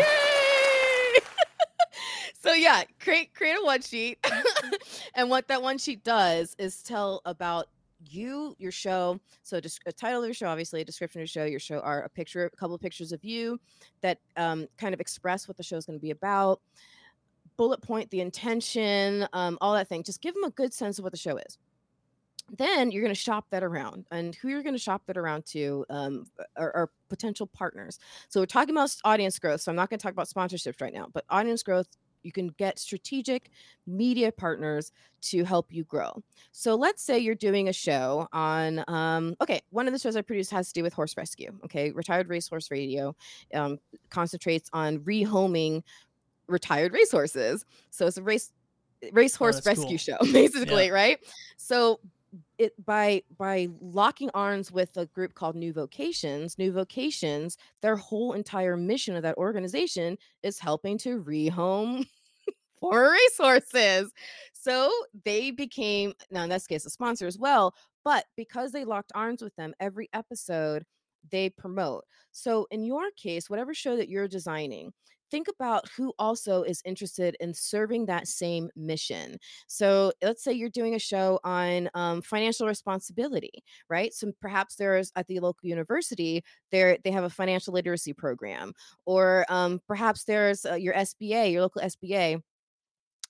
So yeah, create a one sheet. And what that one sheet does is tell about you, your show. So just a title of your show, obviously, a description of your show are a couple of pictures of you that kind of express what the show is going to be about. Bullet point the intention, all that thing. Just give them a good sense of what the show is. Then you're going to shop that around, and who you're going to shop that around to are potential partners. So we're talking about audience growth. So I'm not going to talk about sponsorships right now, but audience growth, you can get strategic media partners to help you grow. So let's say you're doing a show on, one of the shows I produce has to do with horse rescue. Okay. Retired Racehorse Radio concentrates on rehoming retired racehorses. So it's a racehorse rescue show, basically, right? So by locking arms with a group called New Vocations, their whole entire mission of that organization is helping to rehome former racehorses. So they became, now in this case, a sponsor as well, but because they locked arms with them, every episode they promote. So in your case, whatever show that you're designing, think about who also is interested in serving that same mission. So let's say you're doing a show on financial responsibility, right? So perhaps there's at the local university, they have a financial literacy program, or perhaps there's your SBA, your local SBA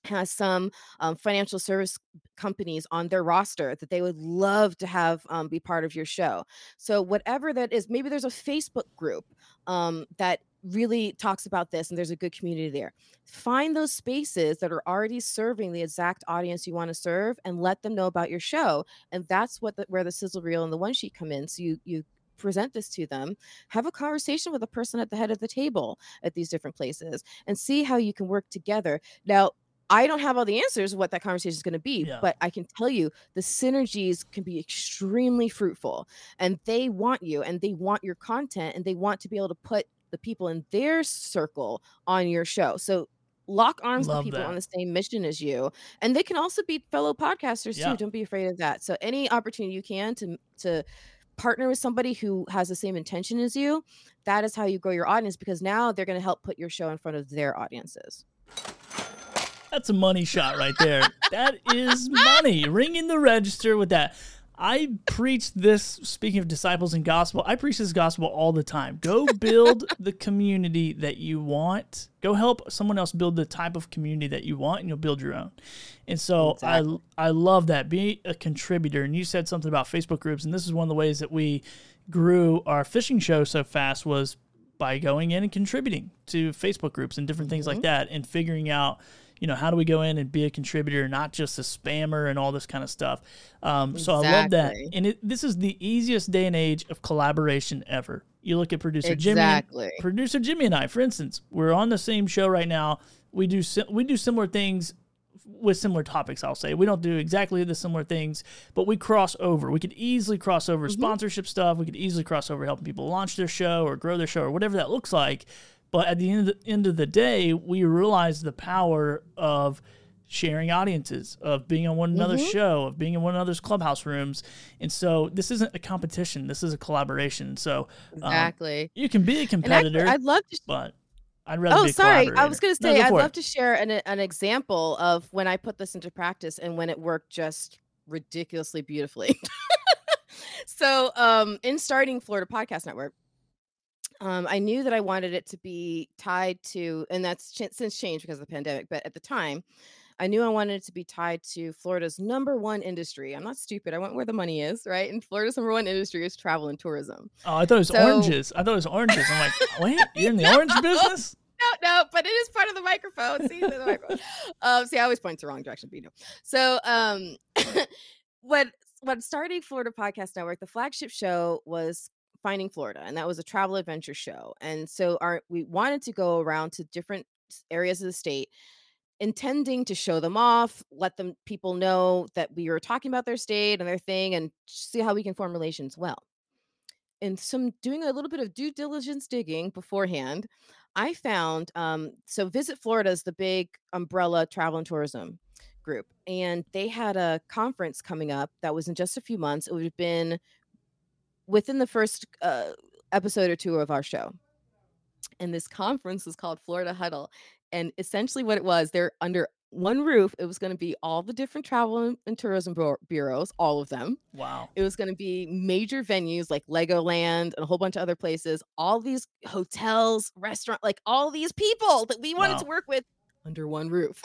has some financial service companies on their roster that they would love to have be part of your show. So whatever that is, maybe there's a Facebook group that really talks about this and there's a good community there. Find those spaces that are already serving the exact audience you want to serve and let them know about your show. And that's where the sizzle reel and the one sheet come in. So you present this to them, have a conversation with the person at the head of the table at these different places and see how you can work together. Now, I don't have all the answers of what that conversation is going to be, but I can tell you the synergies can be extremely fruitful, and they want you and they want your content and they want to be able to put the people in their circle on your show. So lock arms with people on the same mission as you, and they can also be fellow podcasters too. Don't be afraid of that. So any opportunity you can to partner with somebody who has the same intention as you, that is how you grow your audience, because now they're going to help put your show in front of their audiences. That's a money shot right there. That is money. Ringing the register with that. I preach this, speaking of disciples and gospel, I preach this gospel all the time. Go build the community that you want. Go help someone else build the type of community that you want, and you'll build your own. And so exactly. I love that. Be a contributor. And you said something about Facebook groups, and this is one of the ways that we grew our fishing show so fast was by going in and contributing to Facebook groups and different things like that, and figuring out, how do we go in and be a contributor, not just a spammer and all this kind of stuff. So I love that. And this is the easiest day and age of collaboration ever. You look at producer Jimmy and I, for instance, we're on the same show right now. We do similar things with similar topics, I'll say. We don't do exactly the similar things, but we cross over. We could easily cross over sponsorship stuff. We could easily cross over helping people launch their show or grow their show or whatever that looks like. But at the end of the day, we realize the power of sharing audiences, of being on one another's show, of being in one another's clubhouse rooms. And so this isn't a competition. This is a collaboration. So exactly, you can be a competitor. I'd love to, but I'd rather be a collaborator. I was going to say, I'd love to share an example of when I put this into practice and when it worked just ridiculously beautifully. So in starting Florida Podcast Network, I knew that I wanted it to be tied to, and that's since changed because of the pandemic, but at the time, I knew I wanted it to be tied to Florida's #1 industry. I'm not stupid. I went where the money is, right? And Florida's #1 industry is travel and tourism. Oh, I thought it was oranges. I'm like, wait, you're in the orange business? No, but it is part of the microphone. See, the microphone. See, I always point the wrong direction, but you know. So, when starting Florida Podcast Network, the flagship show was Finding Florida, and that was a travel adventure show. And so we wanted to go around to different areas of the state, intending to show them off, let people know that we were talking about their state and their thing, and see how we can form relations well. And doing a little bit of due diligence digging beforehand, I found so Visit Florida is the big umbrella travel and tourism group, and they had a conference coming up that was in just a few months. It would have been within the first episode or two of our show. And this conference was called Florida Huddle. And essentially what it was, they're under one roof. It was going to be all the different travel and tourism bureaus, all of them. Wow. It was going to be major venues like Legoland and a whole bunch of other places, all these hotels, restaurants, like all these people that we wanted to work with under one roof.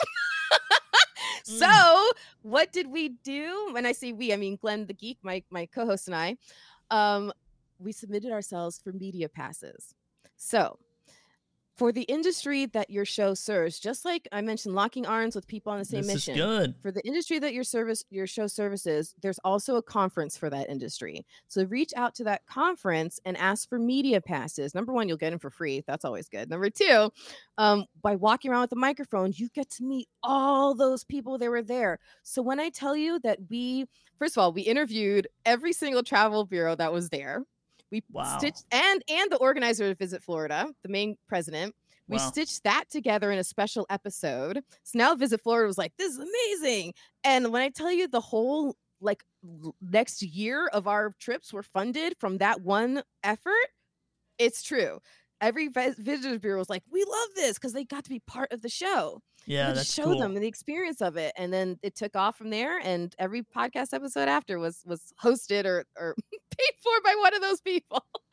So what did we do? When I say we, I mean Glenn the Geek, my co-host, and I. We submitted ourselves for media passes. So for the industry that your show serves, just like I mentioned, locking arms with people on the same mission. Is good. For the industry that your show services, there's also a conference for that industry. So reach out to that conference and ask for media passes. Number one, you'll get them for free. That's always good. Number two, by walking around with a microphone, you get to meet all those people that were there. So when I tell you that first of all, we interviewed every single travel bureau that was there. We stitched and the organizer of Visit Florida, the main president. We stitched that together in a special episode. So now Visit Florida was like, this is amazing. And when I tell you the whole next year of our trips were funded from that one effort, it's true. Every visitor bureau was like, we love this because they got to be part of the show. Yeah, that's show cool. them the experience of it, and then it took off from there. And every podcast episode after was hosted or paid for by one of those people.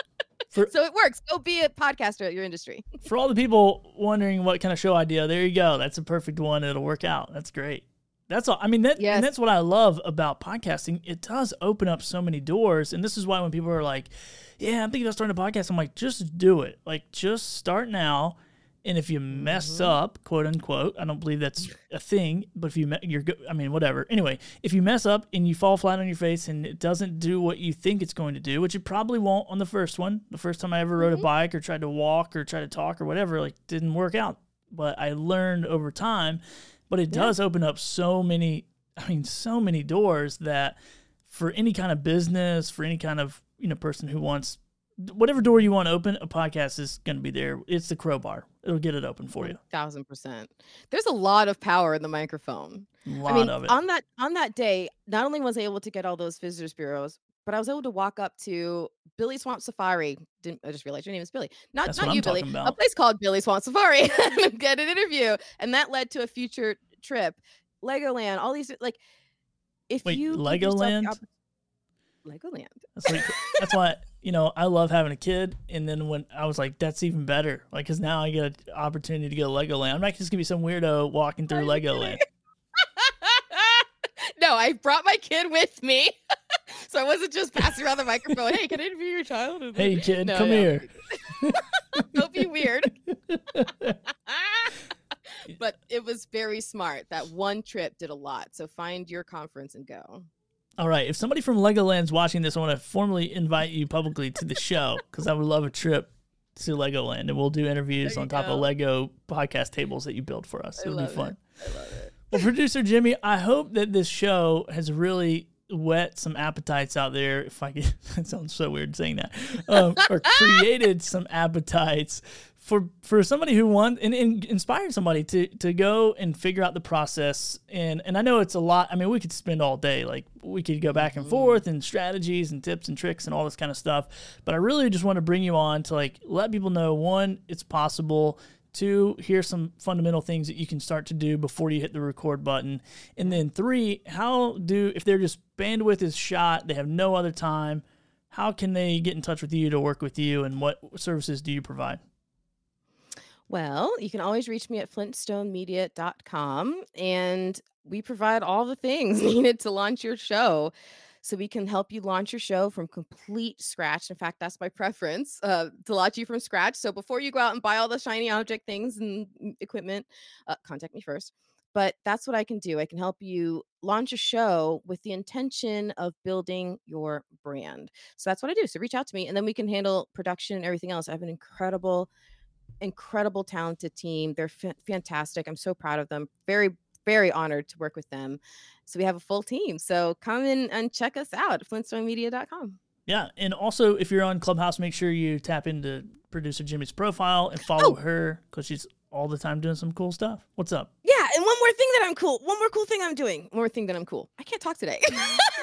So it works. Go be a podcaster at your industry. For all the people wondering what kind of show idea, there you go. That's a perfect one. It'll work out. That's great. That's all. I mean, and that's what I love about podcasting. It does open up so many doors. And this is why when people are like, yeah, I'm thinking about starting a podcast, I'm like, just do it. Like, just start now. And if you mess up, quote unquote, I don't believe that's a thing, but if whatever. Anyway, if you mess up and you fall flat on your face and it doesn't do what you think it's going to do, which it probably won't on the first one. The first time I ever rode a bike or tried to walk or try to talk or whatever, like, didn't work out. But I learned over time. But it does open up so many doors that for any kind of business, for any kind of, person who wants, whatever door you want to open, a podcast is going to be there. It's the crowbar. It'll get it open for you. 1,000%. There's a lot of power in the microphone. A lot of it. On that day, not only was I able to get all those visitors bureaus, but I was able to walk up I just realized your name is Billy. Not you, Billy. A place called Billy Swamp Safari. Get an interview, and that led to a future trip. Legoland, all these Legoland. Legoland. That's why I love having a kid. And then when I was like, that's even better. Like, because now I get an opportunity to go to Legoland. I'm not just gonna be some weirdo walking through Legoland. No, I brought my kid with me. So I wasn't just passing around the microphone. Hey, can I interview your child? Hey, kid, come here. Don't be weird. But it was very smart. That one trip did a lot. So find your conference and go. All right. If somebody from Legoland's watching this, I want to formally invite you publicly to the show because I would love a trip to Legoland. And we'll do interviews on top of Lego podcast tables that you build for us. It'll be fun. I love it. Well, producer Jimmy, I hope that this show has really whet some appetites out there. If I could, that sounds so weird saying that, or created some appetites for somebody who wants and inspired somebody to go and figure out the process. And I know it's a lot. I mean, we could spend all day. Like, we could go back and forth and strategies and tips and tricks and all this kind of stuff. But I really just want to bring you on to, like, let people know, one, it's possible. Two, here's some fundamental things that you can start to do before you hit the record button. And then three, if they're just bandwidth is shot, they have no other time, how can they get in touch with you to work with you, and what services do you provide? Well, you can always reach me at flintstonemedia.com, and we provide all the things needed to launch your show. So we can help you launch your show from complete scratch. In fact, that's my preference, to launch you from scratch. So before you go out and buy all the shiny object things and equipment, contact me first. But that's what I can do. I can help you launch a show with the intention of building your brand. So that's what I do. So reach out to me, and then we can handle production and everything else. I have an incredible, talented team. They're fantastic. I'm so proud of them. Very, very honored to work with them. So we have a full team. So come in and check us out at flintstonemedia.com. Yeah. And also, if you're on Clubhouse, make sure you tap into producer Jimmy's profile and follow her, because she's all the time doing some cool stuff. What's up? Yeah. And one more thing that I'm cool. I can't talk today. Thing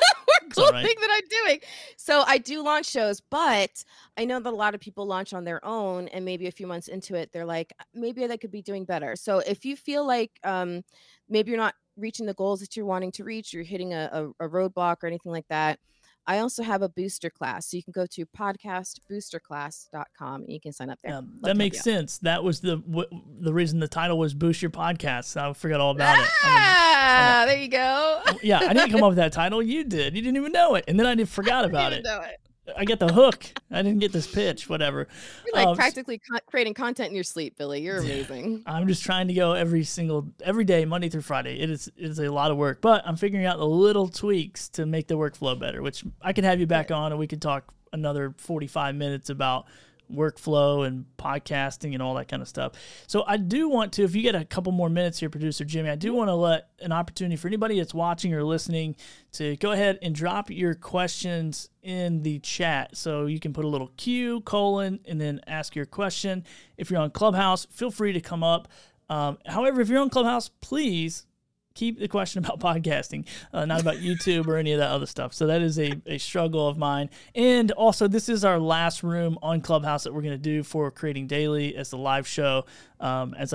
that I'm doing. So I do launch shows, but I know that a lot of people launch on their own, and maybe a few months into it, they're like, maybe they could be doing better. So if you feel like maybe you're not reaching the goals that you're wanting to reach, you're hitting a roadblock or anything like that, I also have a booster class. So you can go to podcastboosterclass.com and you can sign up there. Yeah, that makes sense. That was the reason the title was Boost Your Podcast. I forgot all about it. There you go. Yeah, I didn't come up with that title. You did. You didn't even know it. And then I forgot about it. I get the hook. I didn't get this pitch, whatever. You're like practically creating content in your sleep, Billy. You're amazing. I'm just trying to go every day, Monday through Friday. It is a lot of work, but I'm figuring out the little tweaks to make the workflow better, which I could have you back on and we could talk another 45 minutes about workflow and podcasting and all that kind of stuff. So I do want to, if you get a couple more minutes here, producer Jimmy, I do want to let an opportunity for anybody that's watching or listening to go ahead and drop your questions in the chat. So you can put a little Q, : and then ask your question. If you're on Clubhouse, feel free to come up. However, if you're on Clubhouse, please keep the question about podcasting, not about YouTube or any of that other stuff. So that is a struggle of mine. And also, this is our last room on Clubhouse that we're going to do for Creating Daily as the live show. It's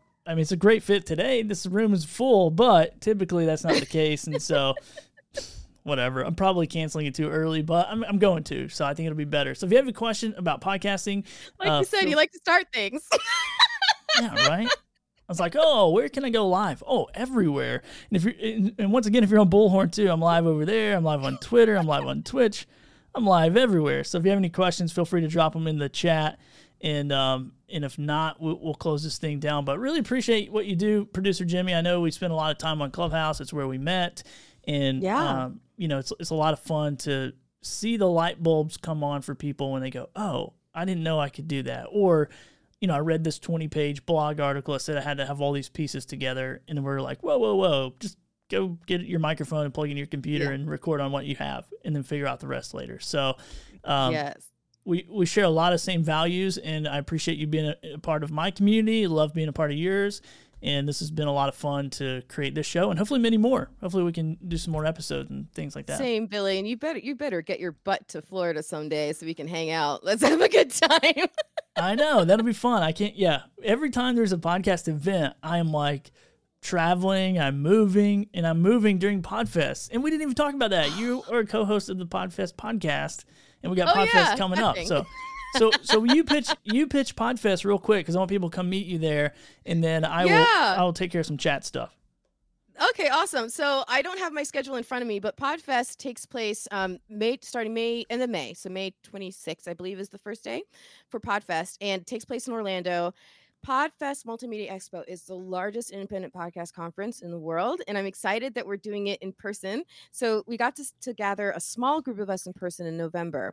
a great fit today. This room is full, but typically that's not the case. And so whatever. I'm probably canceling it too early, but I'm going to. So I think it'll be better. So if you have a question about podcasting, Like you said, you like to start things. yeah, right. I was like, oh, where can I go live? Oh, everywhere. And if you're, and once again, if you're on Bullhorn too, I'm live over there. I'm live on Twitter. I'm live on Twitch. I'm live everywhere. So if you have any questions, feel free to drop them in the chat. And if not, we'll close this thing down. But really appreciate what you do, Producer Jimmy. I know we spent a lot of time on Clubhouse. It's where we met. And, it's a lot of fun to see the light bulbs come on for people when they go, oh, I didn't know I could do that. Or, I read this 20-page blog article that said I had to have all these pieces together. And we're like, whoa. Just go get your microphone and plug in your computer and record on what you have and then figure out the rest later. So, yes. We share a lot of same values, and I appreciate you being a part of my community. Love being a part of yours. And this has been a lot of fun to create this show and hopefully many more. Hopefully we can do some more episodes and things like that. Same, Billy. And you better get your butt to Florida someday so we can hang out. Let's have a good time. I know. That'll be fun. Every time there's a podcast event, I am like traveling, I'm moving during Podfest. And we didn't even talk about that. You are a co-host of the Podfest podcast, and we got Podfest coming up. So you pitch Podfest real quick because I want people to come meet you there, and then I will take care of some chat stuff. Okay, awesome. So I don't have my schedule in front of me, but Podfest takes place starting May. So May 26th, I believe, is the first day for Podfest, and it takes place in Orlando. Podfest Multimedia Expo is the largest independent podcast conference in the world, and I'm excited that we're doing it in person. So we got to gather a small group of us in person in November,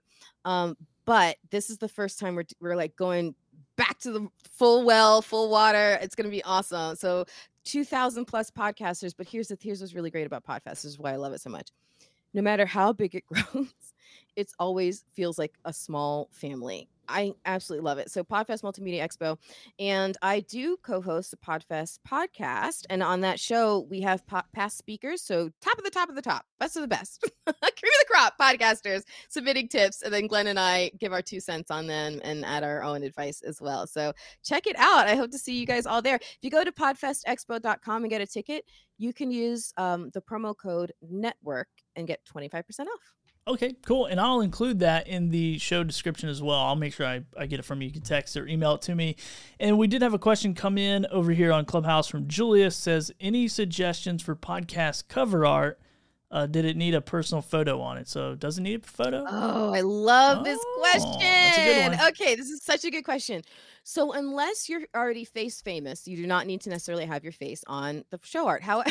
but this is the first time we're like going back to the full water. It's going to be awesome. So 2,000 plus podcasters, but here's what's really great about Podfest. This is why I love it so much. No matter how big it grows, it always feels like a small family. I absolutely love it. So Podfest Multimedia Expo, and I do co-host the Podfest podcast. And on that show, we have past speakers. So top of the top, best of the best, cream of the crop podcasters submitting tips. And then Glenn and I give our 2 cents on them and add our own advice as well. So check it out. I hope to see you guys all there. If you go to podfestexpo.com and get a ticket, you can use the promo code NETWORK and get 25% off. Okay, cool. And I'll include that in the show description as well. I'll make sure I get it from you. You can text or email it to me. And we did have a question come in over here on Clubhouse from Julius. Says, any suggestions for podcast cover art? Did it need a personal photo on it? So does it need a photo? Oh, I love this question. That's a good one. Okay, this is such a good question. So unless you're already face famous, you do not need to necessarily have your face on the show art. How?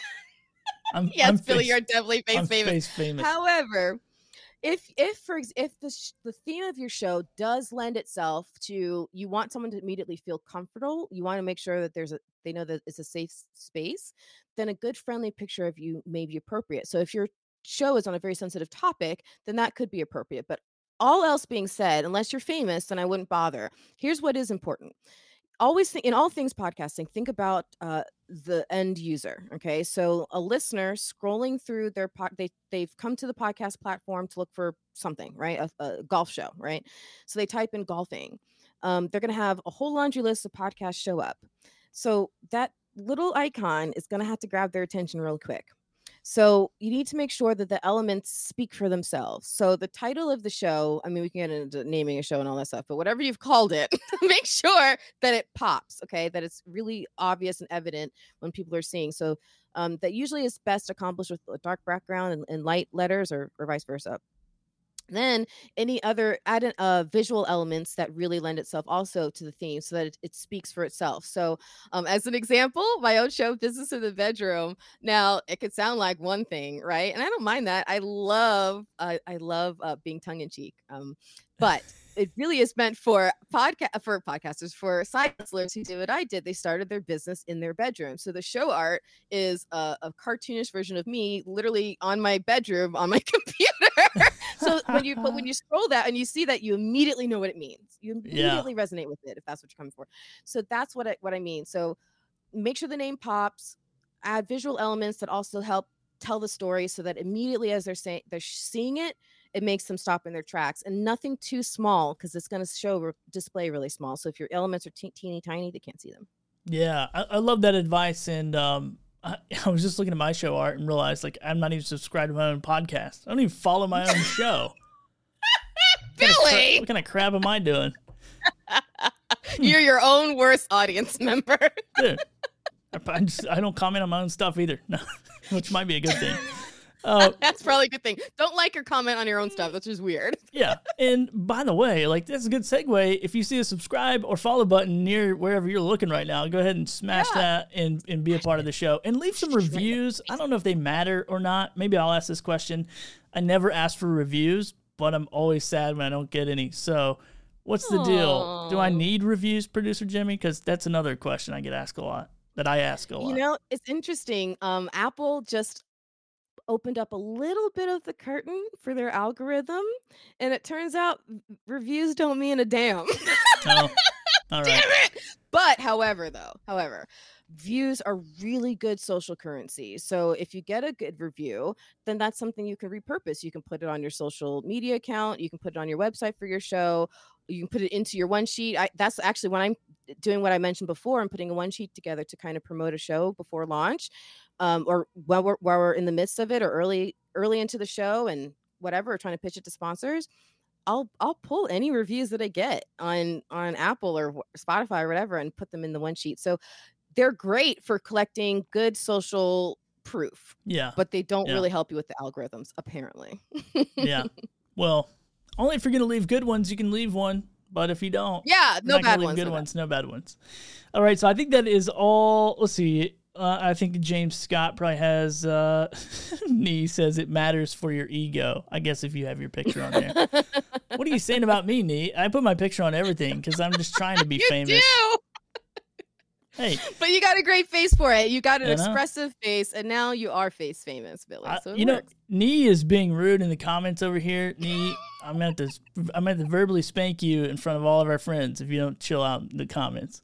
Yes, Billy, you're definitely face famous. However, if the theme of your show does lend itself to, you want someone to immediately feel comfortable, you want to make sure that they know that it's a safe space, then a good friendly picture of you may be appropriate. So if your show is on a very sensitive topic, then that could be appropriate. But all else being said, unless you're famous, then I wouldn't bother. Here's what is important. Always think, in all things podcasting, think about the end user. Okay, so a listener scrolling through their they've come to the podcast platform to look for something, right? A golf show, right? So they type in golfing. They're going to have a whole laundry list of podcasts show up. So that little icon is going to have to grab their attention real quick. So you need to make sure that the elements speak for themselves. So the title of the show, I mean, we can get into naming a show and all that stuff, but whatever you've called it, make sure that it pops, okay? That it's really obvious and evident when people are seeing. So that usually is best accomplished with a dark background and light letters or vice versa. Then any other added visual elements that really lend itself also to the theme so that it speaks for itself. So as an example, my own show, Business in the Bedroom. Now, it could sound like one thing, right? And I don't mind that. I love being tongue-in-cheek. But it really is meant for podcasters, for side hustlers who do what I did. They started their business in their bedroom. So the show art is a cartoonish version of me literally on my bedroom on my computer. So when you scroll that and you see that, you immediately know what it means. You immediately resonate with it if that's what you're coming for. So that's what I mean. So make sure the name pops, add visual elements that also help tell the story so that immediately as they're seeing it, it makes them stop in their tracks, and nothing too small because it's going to display really small. So if your elements are teeny tiny, they can't see them. Yeah, I love that advice. And I was just looking at my show art and realized like I'm not even subscribed to my own podcast. I don't even follow my own show. Billy, What kind of crap am I doing? you're your own worst audience member. Dude, I don't comment on my own stuff either. No, which might be a good thing. That's probably a good thing. Don't like or comment on your own stuff. That's just weird. Yeah. And by the way, like that's a good segue. If you see a subscribe or follow button near wherever you're looking right now, go ahead and smash that and be a part of the show. And leave some reviews. I don't know if they matter or not. Maybe I'll ask this question. I never ask for reviews, but I'm always sad when I don't get any. So what's the deal? Do I need reviews, Producer Jimmy? Because that's another question I get asked a lot, that I ask a lot. You know, it's interesting. Apple just opened up a little bit of the curtain for their algorithm, and it turns out reviews don't mean a damn. Oh, all right. Damn it! But however, views are really good social currency. So if you get a good review, then that's something you can repurpose. You can put it on your social media account. You can put it on your website for your show. You can put it into your one sheet. That's actually when I'm doing what I mentioned before. I'm putting a one sheet together to kind of promote a show before launch, or while we're in the midst of it, or early into the show and whatever, or trying to pitch it to sponsors. I'll pull any reviews that I get on Apple or Spotify or whatever and put them in the one sheet. So they're great for collecting good social proof. Yeah. But they don't really help you with the algorithms, apparently. Yeah. Well, only if you're going to leave good ones, you can leave one. But if you don't, yeah, no bad ones. Good ones, no bad ones. All right. So I think that is all. Let's see. I think James Scott probably has, Nee says it matters for your ego. I guess if you have your picture on there. What are you saying about me, Nee? I put my picture on everything because I'm just trying to be famous. Do. Hey, but you got a great face for it. You got an expressive face, and now you are face famous, Billy. So you know, Nee is being rude in the comments over here. Nee, I'm at to verbally spank you in front of all of our friends if you don't chill out in the comments.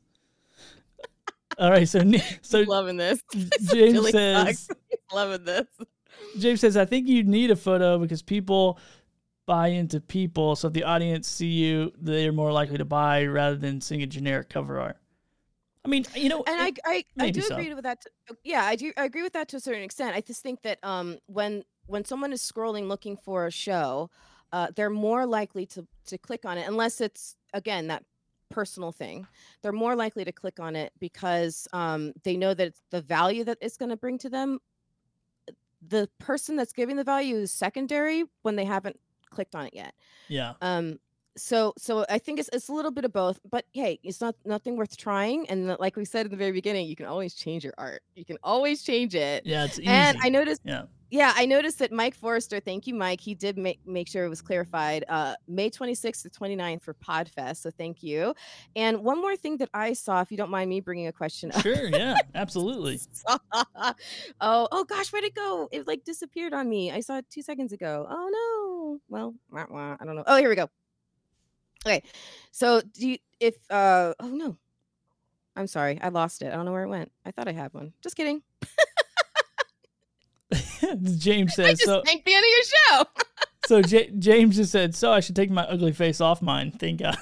All right, so loving this. James says, loving this. James says, I think you need a photo because people buy into people. So if the audience see you, they're more likely to buy rather than seeing a generic cover art. I mean, you know, and I do agree with that. I agree with that to a certain extent. I just think that when someone is scrolling looking for a show, they're more likely to click on it, unless it's again that personal thing. They're more likely to click on it because they know that it's the value that it's going to bring to them. The person that's giving the value is secondary when they haven't clicked on it yet. Yeah. So I think it's a little bit of both, but hey, it's nothing worth trying. And like we said in the very beginning, you can always change your art. You can always change it. Yeah, it's easy. And I noticed. Yeah, I noticed that Mike Forrester, thank you, Mike. He did make sure it was clarified. May 26th to 29th for Podfest. So thank you. And one more thing that I saw, if you don't mind me bringing a question up. Sure, yeah, absolutely. oh gosh, where'd it go? It like disappeared on me. I saw it 2 seconds ago. Oh no. Well, I don't know. Oh, here we go. Okay. So oh no. I'm sorry. I lost it. I don't know where it went. I thought I had one. Just kidding. James says, I just thank the end of your show. So James just said, so I should take my ugly face off mine. Thank God.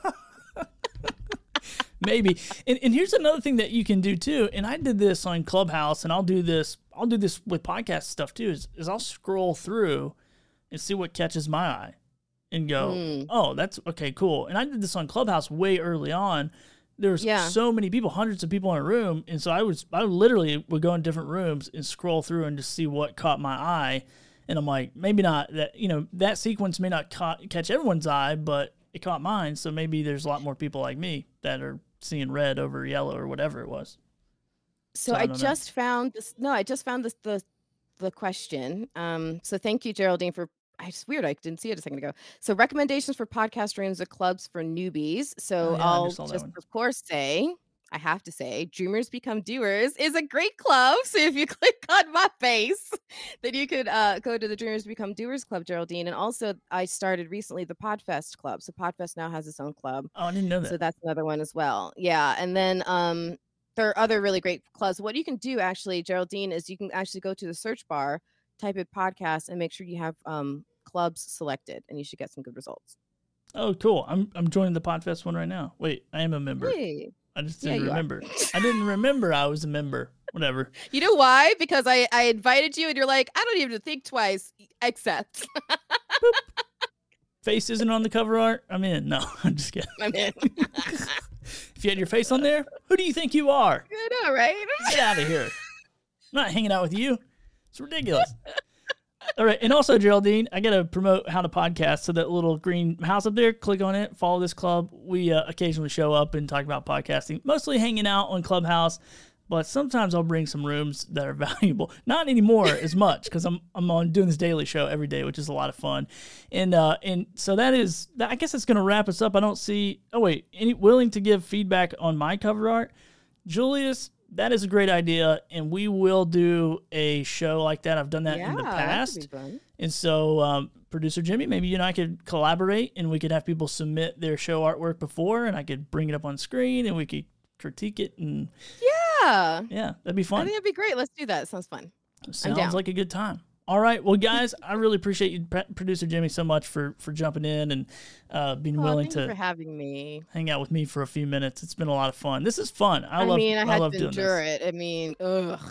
Maybe. And here's another thing that you can do too. And I did this on Clubhouse, and I'll do this with podcast stuff too, is I'll scroll through and see what catches my eye and go, oh, that's okay, cool. And I did this on Clubhouse way early on. There's so many people, hundreds of people in a room. And so I literally would go in different rooms and scroll through and just see what caught my eye. And I'm like, maybe not that, that sequence may not catch everyone's eye, but it caught mine. So maybe there's a lot more people like me that are seeing red over yellow or whatever it was. So I just found this. No, I just found the question. So thank you, Geraldine, for. It's weird. I didn't see it a second ago. So recommendations for podcast rooms or clubs for newbies. So I'll just, of course, I have to say, Dreamers Become Doers is a great club. So if you click on my face, then you could go to the Dreamers Become Doers Club, Geraldine. And also, I started recently the Podfest Club. So Podfest now has its own club. Oh, I didn't know that. So that's another one as well. Yeah. And then there are other really great clubs. What you can do, actually, Geraldine, is you can actually go to the search bar, type in podcast, and make sure you have clubs selected, and you should get some good results. Oh, cool. I'm joining the Podfest one right now. Wait, I am a member. Hey. I just Yeah, didn't you are. remember. I didn't remember I was a member. Whatever. You know why? Because I invited you and you're like, I don't even think twice, accept. Face isn't on the cover art. I'm in. No, I'm just kidding. I'm in. If you had your face on there, who do you think you are? I know, right? Get out of here. I'm not hanging out with you. It's ridiculous. All right. And also, Geraldine, I got to promote How to Podcast. So that little green house up there, click on it, follow this club. We occasionally show up and talk about podcasting, mostly hanging out on Clubhouse. But sometimes I'll bring some rooms that are valuable. Not anymore as much because I'm on doing this daily show every day, which is a lot of fun. And so that is, I guess it's going to wrap us up. I don't see, any willing to give feedback on my cover art? Julius, that is a great idea. And we will do a show like that. I've done that in the past. That could be fun. And so producer Jimmy, maybe you and I could collaborate and we could have people submit their show artwork before and I could bring it up on screen and we could critique it and Yeah, that'd be I fun. think that'd be great. Let's do that. Sounds fun. Sounds down. like a good time. All right, well, guys, I really appreciate you, producer Jimmy, so much for jumping in and being willing Thank you to for having me. hang out with me for a few minutes. It's been a lot of fun. This is fun. I I love had love to doing endure this. it. I mean, ugh.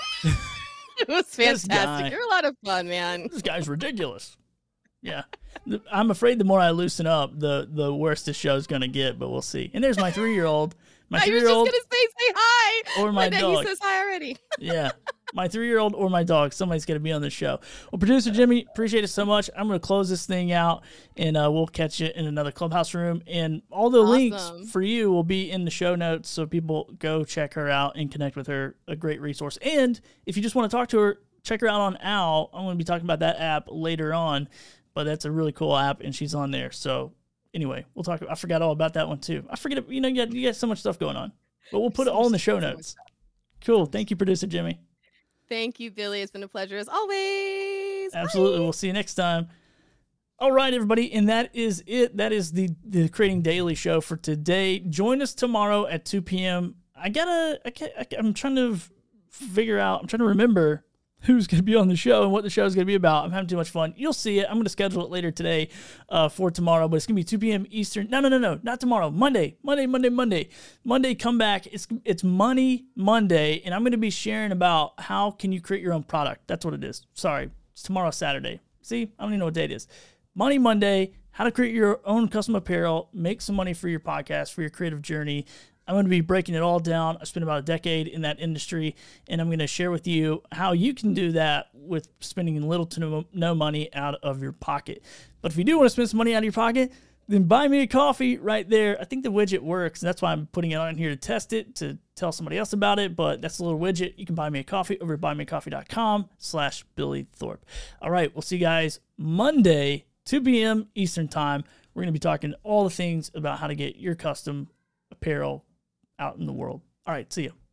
It was This guy. fantastic. You're a lot of fun, man. This guy's ridiculous. Yeah, I'm afraid the more I loosen up, the worse this show's gonna get. But we'll see. And there's my 3-year-old. My I was just 3-year-old gonna say hi. or my But then dog. He says hi already. Yeah. My 3-year-old or my dog. Somebody's going to be on the show. Well, producer Jimmy, appreciate it so much. I'm going to close this thing out, and we'll catch you in another Clubhouse room. And all the links Awesome. for you will be in the show notes, so people go check her out and connect with her. A great resource. And if you just want to talk to her, check her out on OWL. I'm going to be talking about that app later on, but that's a really cool app, and she's on there. So anyway, we'll talk. I forgot all about that one, too. I forget, you got so much stuff going on. But we'll put it all in the show notes. Cool. Thank you, producer Jimmy. Thank you, Billy. It's been a pleasure as always. Absolutely. Bye. We'll see you next time. All right, everybody. And that is it. That is the Creating Daily show for today. Join us tomorrow at 2 p.m. I'm trying to remember who's going to be on the show and what the show is going to be about. I'm having too much fun. You'll see it. I'm going to schedule it later today for tomorrow, but it's going to be 2 p.m. Eastern. No, not tomorrow. Monday, come back. It's Money Monday, and I'm going to be sharing about how can you create your own product. That's what it is. Sorry. It's tomorrow, Saturday. See? I don't even know what day it is. Money Monday, how to create your own custom apparel, make some money for your podcast, for your creative journey. I'm going to be breaking it all down. I spent about a decade in that industry, and I'm going to share with you how you can do that with spending little to no money out of your pocket. But if you do want to spend some money out of your pocket, then buy me a coffee right there. I think the widget works, and that's why I'm putting it on here to test it, to tell somebody else about it, but that's a little widget. You can buy me a coffee over at buymeacoffee.com/Billy Thorpe. All right, we'll see you guys Monday, 2 p.m. Eastern Time. We're going to be talking all the things about how to get your custom apparel out in the world. All right, see you.